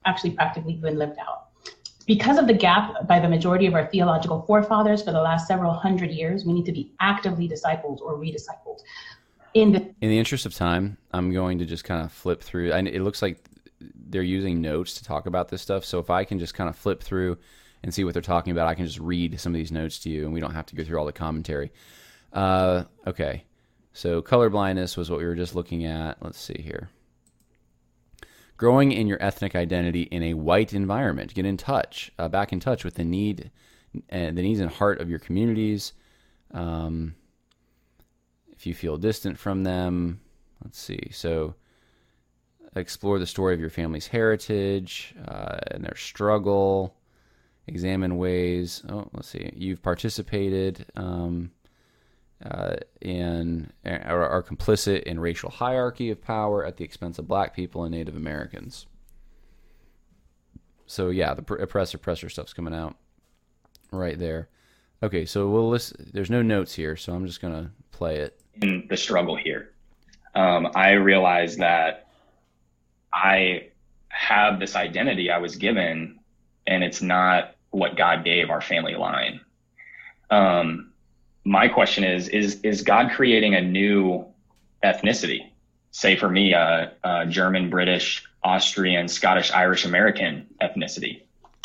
actually practically been lived out. Because of the gap by the majority of our theological forefathers for the last several hundred years, we need to be actively discipled or rediscipled. In the in the interest of time, I'm going to just kind of flip through. I, it looks like they're using notes to talk about this stuff. So if I can just kind of flip through and see what they're talking about, I can just read some of these notes to you, and we don't have to go through all the commentary. Uh, okay. So colorblindness was what we were just looking at. Let's see here. Growing in your ethnic identity in a white environment. Get in touch, uh, back in touch with the need, uh, the needs and heart of your communities. Um, if you feel distant from them, let's see. So explore the story of your family's heritage uh, and their struggle. Examine ways. Oh, let's see. You've participated um, uh, in or are complicit in racial hierarchy of power at the expense of Black people and Native Americans. So yeah, the oppressor oppressor stuff's coming out right there. Okay, so we'll listen. There's no notes here, so I'm just gonna play it. In the struggle here, um, I realized that I have this identity I was given, and it's not what God gave our family line. Um, my question is, is, is God creating a new ethnicity? Say for me, uh, uh, German, British, Austrian, Scottish, Irish, American ethnicity.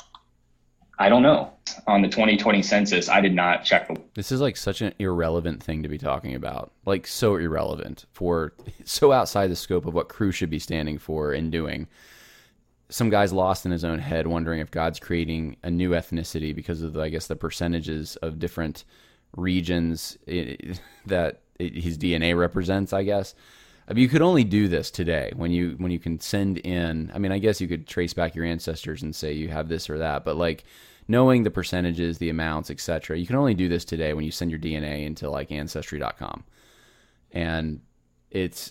I don't know. On the twenty twenty census, I did not check the... This is like such an irrelevant thing to be talking about. Like so irrelevant for, so outside the scope of what Cru should be standing for and doing. Some guy's lost in his own head wondering if God's creating a new ethnicity because of, the, I guess, the percentages of different regions it, that it, his D N A represents, I guess. I mean, you could only do this today when you when you can send in, I mean, I guess you could trace back your ancestors and say you have this or that, but like knowing the percentages, the amounts, et cetera, you can only do this today when you send your D N A into like ancestry dot com. And it's,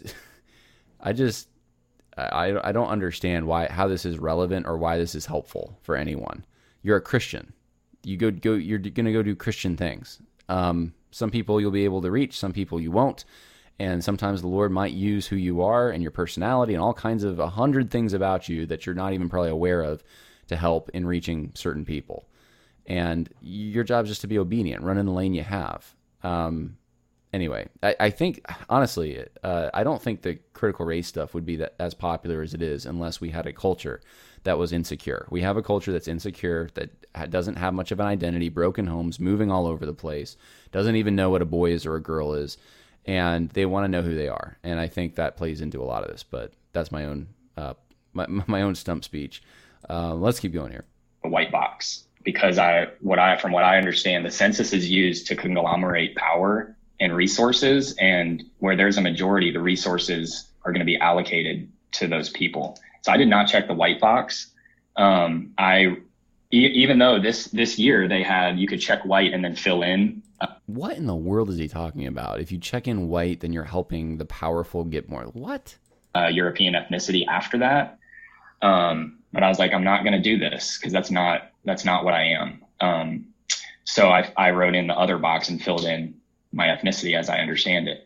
I just, I, I don't understand why, how this is relevant or why this is helpful for anyone. You're a Christian. You go, go, you're going to go do Christian things. Um, some people you'll be able to reach, some people you won't. And sometimes the Lord might use who you are and your personality and all kinds of a hundred things about you that you're not even probably aware of to help in reaching certain people. And your job is just to be obedient, run in the lane you have. Um, anyway, I, I think, honestly, uh, I don't think the critical race stuff would be that as popular as it is unless we had a culture that was insecure. We have a culture that's insecure, that doesn't have much of an identity, broken homes, moving all over the place, doesn't even know what a boy is or a girl is, and they want to know who they are. And I think that plays into a lot of this, but that's my own uh, my, my own stump speech. Uh, let's keep going here. A white box, because I what I from what I understand, the census is used to conglomerate power and resources, and where there's a majority, the resources are going to be allocated to those people. So I did not check the white box. Um, I e- even though this this year they had, you could check white and then fill in. Uh, what in the world is he talking about? If you check in white, then you're helping the powerful get more. What? Uh, European ethnicity after that. Um, but I was like, I'm not going to do this because that's not that's not what I am. Um, so I, I wrote in the other box and filled in my ethnicity as I understand it.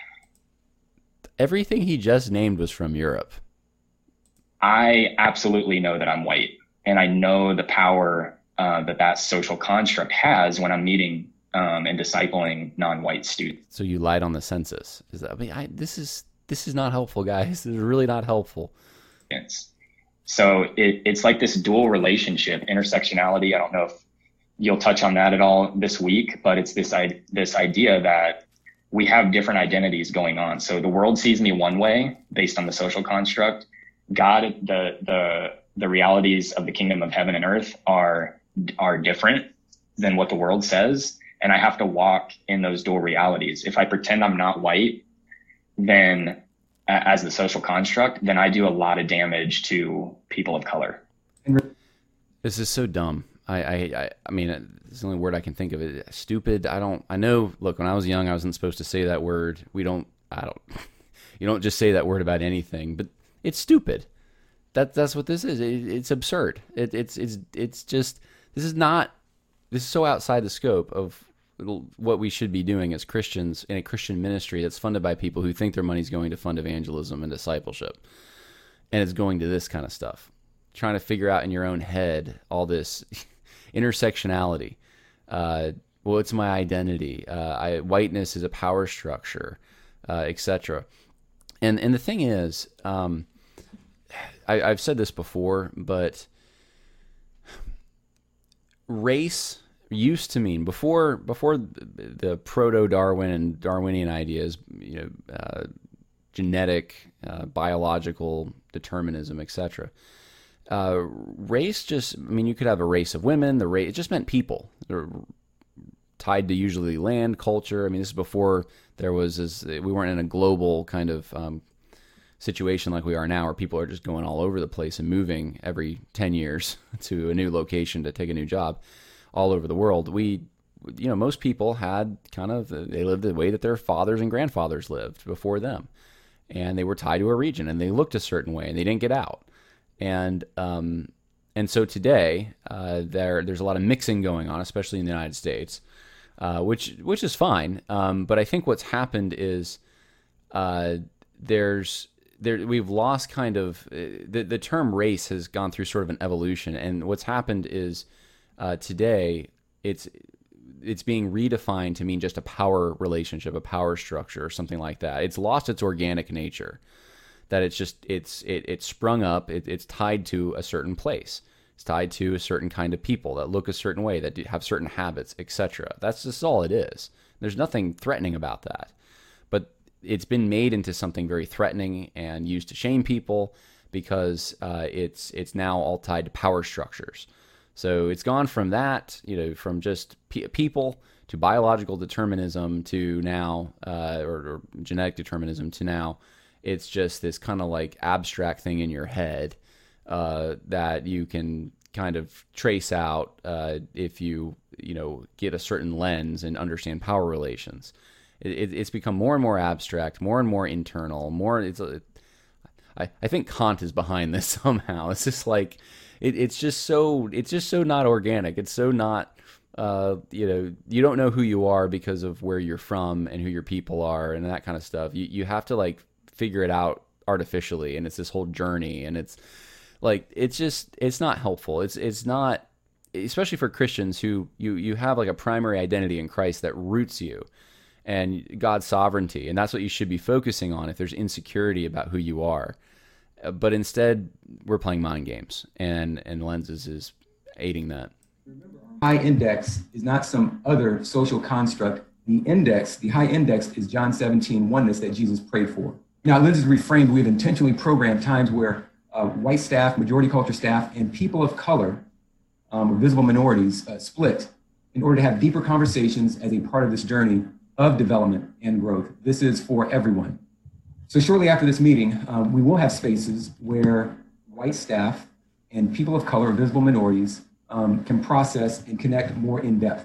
Everything he just named was from Europe. I absolutely know that I'm white, and I know the power uh, that that social construct has when I'm meeting um, and discipling non-white students. So you lied on the census. Is that? I mean, I, this is this is not helpful, guys. This is really not helpful. So it, it's like this dual relationship, intersectionality. I don't know if you'll touch on that at all this week, but it's this this idea that we have different identities going on. So the world sees me one way based on the social construct. God, the the the realities of the kingdom of heaven and earth are are different than what the world says, and I have to walk in those dual realities. If I pretend I'm not white, then as the social construct, then I do a lot of damage to people of color. This is so dumb. I I I, I mean, it's the only word I can think of. It stupid. I don't. I know. Look, when I was young, I wasn't supposed to say that word. We don't. I don't. You don't just say that word about anything, but. It's stupid. That that's what this is. It, it's absurd. It, it's it's it's just this is not. This is so outside the scope of what we should be doing as Christians in a Christian ministry that's funded by people who think their money's going to fund evangelism and discipleship, and it's going to this kind of stuff. trying to figure out in your own head all this intersectionality. Uh, well, it's my identity. Uh, I, whiteness is a power structure, uh, et cetera. And and the thing is, um, I, I've said this before, but race used to mean before before the proto-Darwin and Darwinian ideas, you know, uh, genetic, uh, biological determinism, et cetera. Uh, race just, I mean, you could have a race of women. The race, it just meant people. They're tied to usually land, culture. I mean, this is before there was this, we weren't in a global kind of um, situation like we are now, where people are just going all over the place and moving every ten years to a new location to take a new job all over the world. We, you know, most people had kind of, they lived the way that their fathers and grandfathers lived before them. And they were tied to a region, and they looked a certain way, and they didn't get out. And um, and so today, uh, there there's a lot of mixing going on, especially in the United States, uh, which which is fine. Um, but I think what's happened is uh, there's there we've lost kind of the the term race has gone through sort of an evolution, and what's happened is uh, today it's it's being redefined to mean just a power relationship, a power structure, or something like that. It's lost its organic nature. That it's just it's it it's sprung up. It, it's tied to a certain place. It's tied to a certain kind of people that look a certain way, that have certain habits, et cetera. That's just all it is. There's nothing threatening about that. But it's been made into something very threatening and used to shame people because uh, it's it's now all tied to power structures. So it's gone from that, you know, from just pe- people to biological determinism to now, uh, or, or genetic determinism to now. It's just this kind of like abstract thing in your head uh, that you can kind of trace out uh, if you, you know, get a certain lens and understand power relations. It, it, it's become more and more abstract, more and more internal, more. It's. A, I, I think Kant is behind this somehow. It's just like, it, it's just so, it's just so not organic. It's so not, uh, you know, you don't know who you are because of where you're from and who your people are and that kind of stuff. You you have to like figure it out artificially, and it's this whole journey, and it's like it's just it's not helpful. It's it's not, especially for Christians who you you have like a primary identity in Christ that roots you and God's sovereignty, and that's what you should be focusing on if there's insecurity about who you are. But instead, we're playing mind games, and and Lenses is aiding that. High index is not some other social construct. The index, the high index, is John seventeen oneness that Jesus prayed for. Now, Lenses Reframed, we've intentionally programmed times where uh, white staff, majority culture staff, and people of color, um, or visible minorities, uh, split in order to have deeper conversations as a part of this journey of development and growth. This is for everyone. So shortly after this meeting, um, we will have spaces where white staff and people of color, or visible minorities, um, can process and connect more in depth.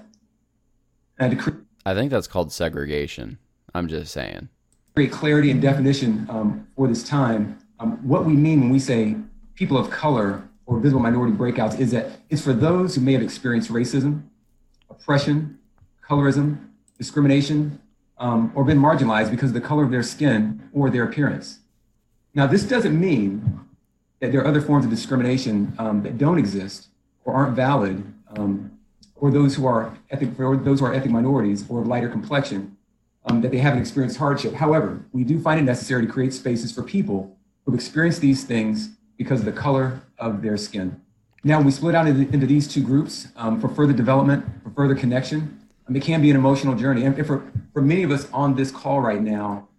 And to create I think that's called segregation. I'm just saying. Create clarity and definition um, for this time. Um, what we mean when we say people of color or visible minority breakouts is that it's for those who may have experienced racism, oppression, colorism, discrimination, um, or been marginalized because of the color of their skin or their appearance. Now, this doesn't mean that there are other forms of discrimination um, that don't exist or aren't valid, um, or those who are ethnic, or those who are ethnic minorities or of lighter complexion, um, that they haven't experienced hardship. However, we do find it necessary to create spaces for people who've experienced these things because of the color of their skin. Now, we split out into, into these two groups um, for further development, for further connection. Um, it can be an emotional journey. And for, for many of us on this call right now,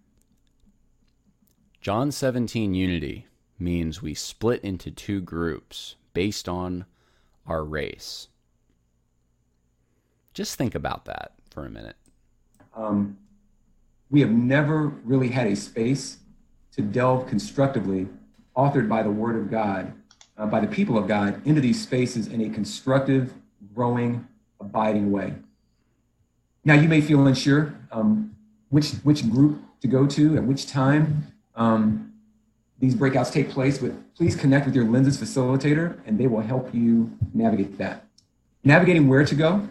John seventeen unity means we split into two groups based on our race. Just think about that for a minute. Um, we have never really had a space to delve constructively, authored by the Word of God, uh, by the people of God, into these spaces in a constructive, growing, abiding way. Now, you may feel unsure um, which which group to go to at which time um, these breakouts take place, but please connect with your Lenses facilitator, and they will help you navigate that. Navigating where to go.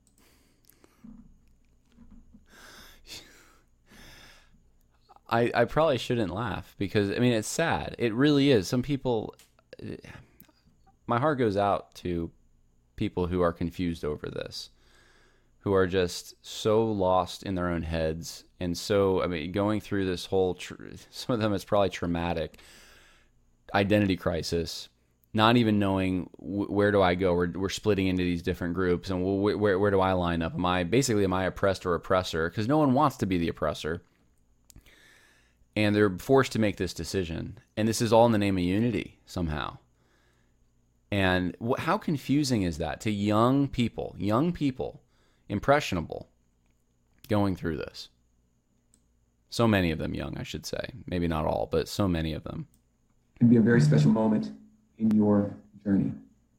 I, I probably shouldn't laugh because, I mean, it's sad. It really is. Some people, my heart goes out to people who are confused over this, who are just so lost in their own heads. And so, I mean, going through this whole, tr- some of them, it's probably traumatic identity crisis, not even knowing w- where do I go? We're, we're splitting into these different groups. And well, wh- where, where do I line up? Am I basically, am I oppressed or oppressor? Because no one wants to be the oppressor. And they're forced to make this decision. And this is all in the name of unity somehow. And wh- how confusing is that to young people, young people, impressionable, going through this? So many of them young, I should say. Maybe not all, but so many of them. It can be a very special moment in your journey.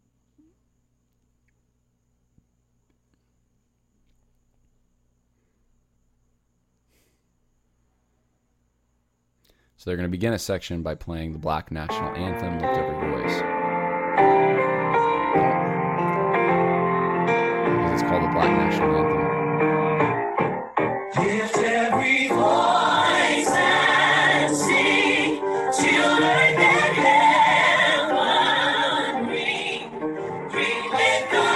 So they're going to begin a section by playing the Black National Anthem, Lift Every Voice. It's called the Black National Anthem. Lift every voice and sing, children that heaven ring, ring with the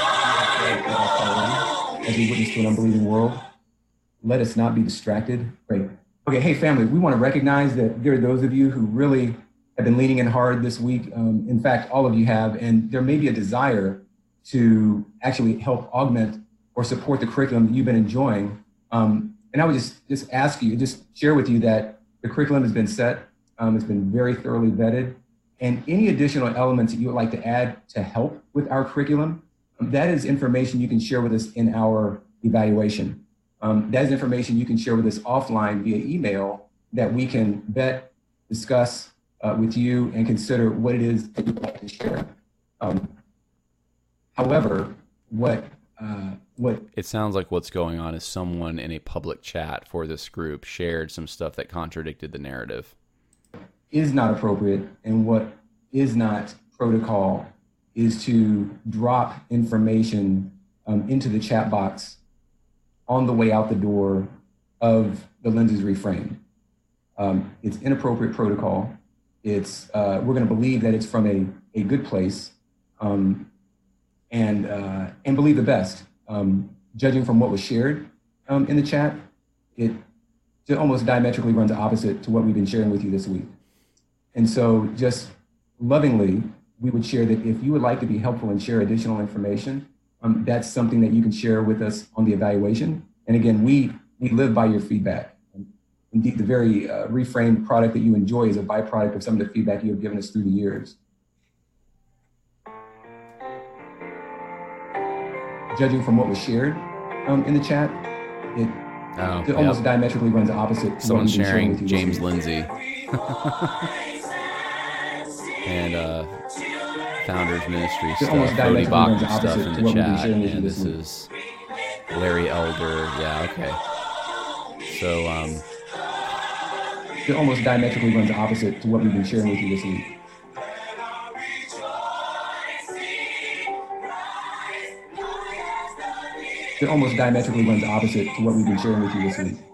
heart. As we witness to an unbelieving world, let us not be distracted. Great. Okay, hey family, we want to recognize that there are those of you who really have been leaning in hard this week. Um, in fact, all of you have, and there may be a desire to actually help augment or support the curriculum that you've been enjoying. Um, and I would just, just ask you, just share with you that the curriculum has been set. Um, it's been very thoroughly vetted. And any additional elements that you would like to add to help with our curriculum, um, that is information you can share with us in our evaluation. Um, that is information you can share with us offline via email that we can vet, discuss uh, with you, and consider what it is that you'd like to share. Um, however, what uh, what it sounds like what's going on is someone in a public chat for this group shared some stuff that contradicted the narrative. Is not appropriate and what is not protocol is to drop information um, into the chat box on the way out the door of the Lenses Reframed. Um, it's inappropriate protocol. It's uh, we're going to believe that it's from a, a good place, um, and uh, and believe the best. Um, judging from what was shared um, in the chat, it, it almost diametrically runs opposite to what we've been sharing with you this week. And so, just lovingly, we would share that if you would like to be helpful and share additional information, Um, that's something that you can share with us on the evaluation. And again, we we live by your feedback. Indeed, the very uh, reframed product that you enjoy is a byproduct of some of the feedback you have given us through the years. Judging from what was shared um, in the chat, it, oh, it almost yep. diametrically runs opposite. Someone's to what sharing with you James Lindsay. And uh, Founders Ministry stuff, Cody Baku stuff in the chat, and this is Larry Elder. Yeah, okay. So, um, it almost diametrically runs opposite to what we've been sharing with you this week. It almost diametrically runs opposite to what we've been sharing with you this week.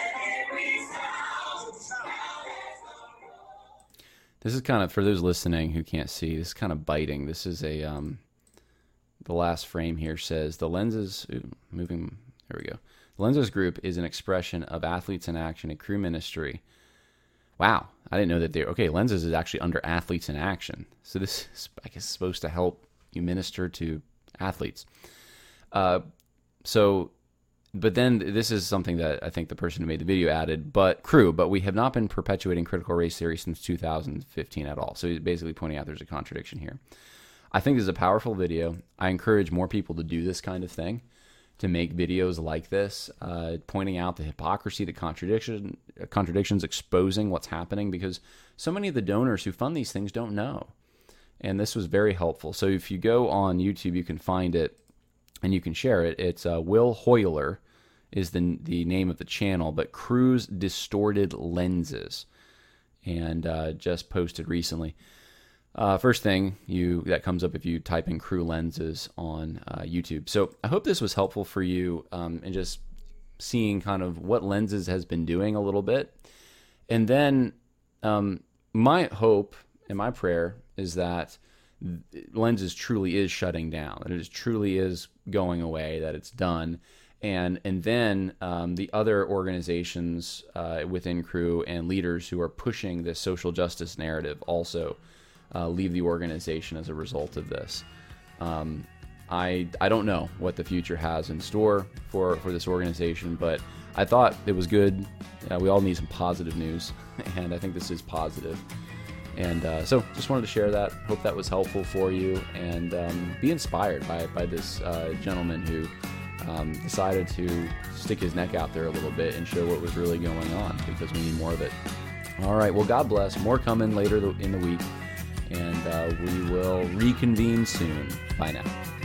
This is kind of, for those listening who can't see, this is kind of biting. This is a, um, the last frame here says, the Lenses, ooh, moving, there we go. The Lenses Group is an expression of Athletes in Action, a Cru ministry. Wow, I didn't know that they, okay, Lenses is actually under Athletes in Action. So this is, I guess, supposed to help you minister to athletes. Uh, so, but then this is something that I think the person who made the video added, but Cru, but we have not been perpetuating critical race theory since two thousand fifteen at all. So he's basically pointing out there's a contradiction here. I think this is a powerful video. I encourage more people to do this kind of thing, to make videos like this, uh, pointing out the hypocrisy, the contradiction, contradictions, exposing what's happening, because so many of the donors who fund these things don't know. And this was very helpful. So if you go on YouTube, you can find it and you can share it. It's uh, Will Hoyler is the the name of the channel, but Cru's Distorted Lenses, and uh, just posted recently. Uh, first thing you that comes up if you type in Cru Lenses on uh, YouTube. So I hope this was helpful for you, um, and just seeing kind of what Lenses has been doing a little bit. And then um, my hope and my prayer is that Lenses truly is shutting down, that it is truly is going away, that it's done. And and then um, the other organizations uh, within Cru and leaders who are pushing this social justice narrative also uh, leave the organization as a result of this. Um, I I don't know what the future has in store for, for this organization, but I thought it was good. Uh, we all need some positive news, and I think this is positive. And uh, so just wanted to share that. Hope that was helpful for you, and um, be inspired by, by this uh, gentleman who um, decided to stick his neck out there a little bit and show what was really going on, because we need more of it. All right, well, God bless. More coming later in the week, and uh, we will reconvene soon. Bye now.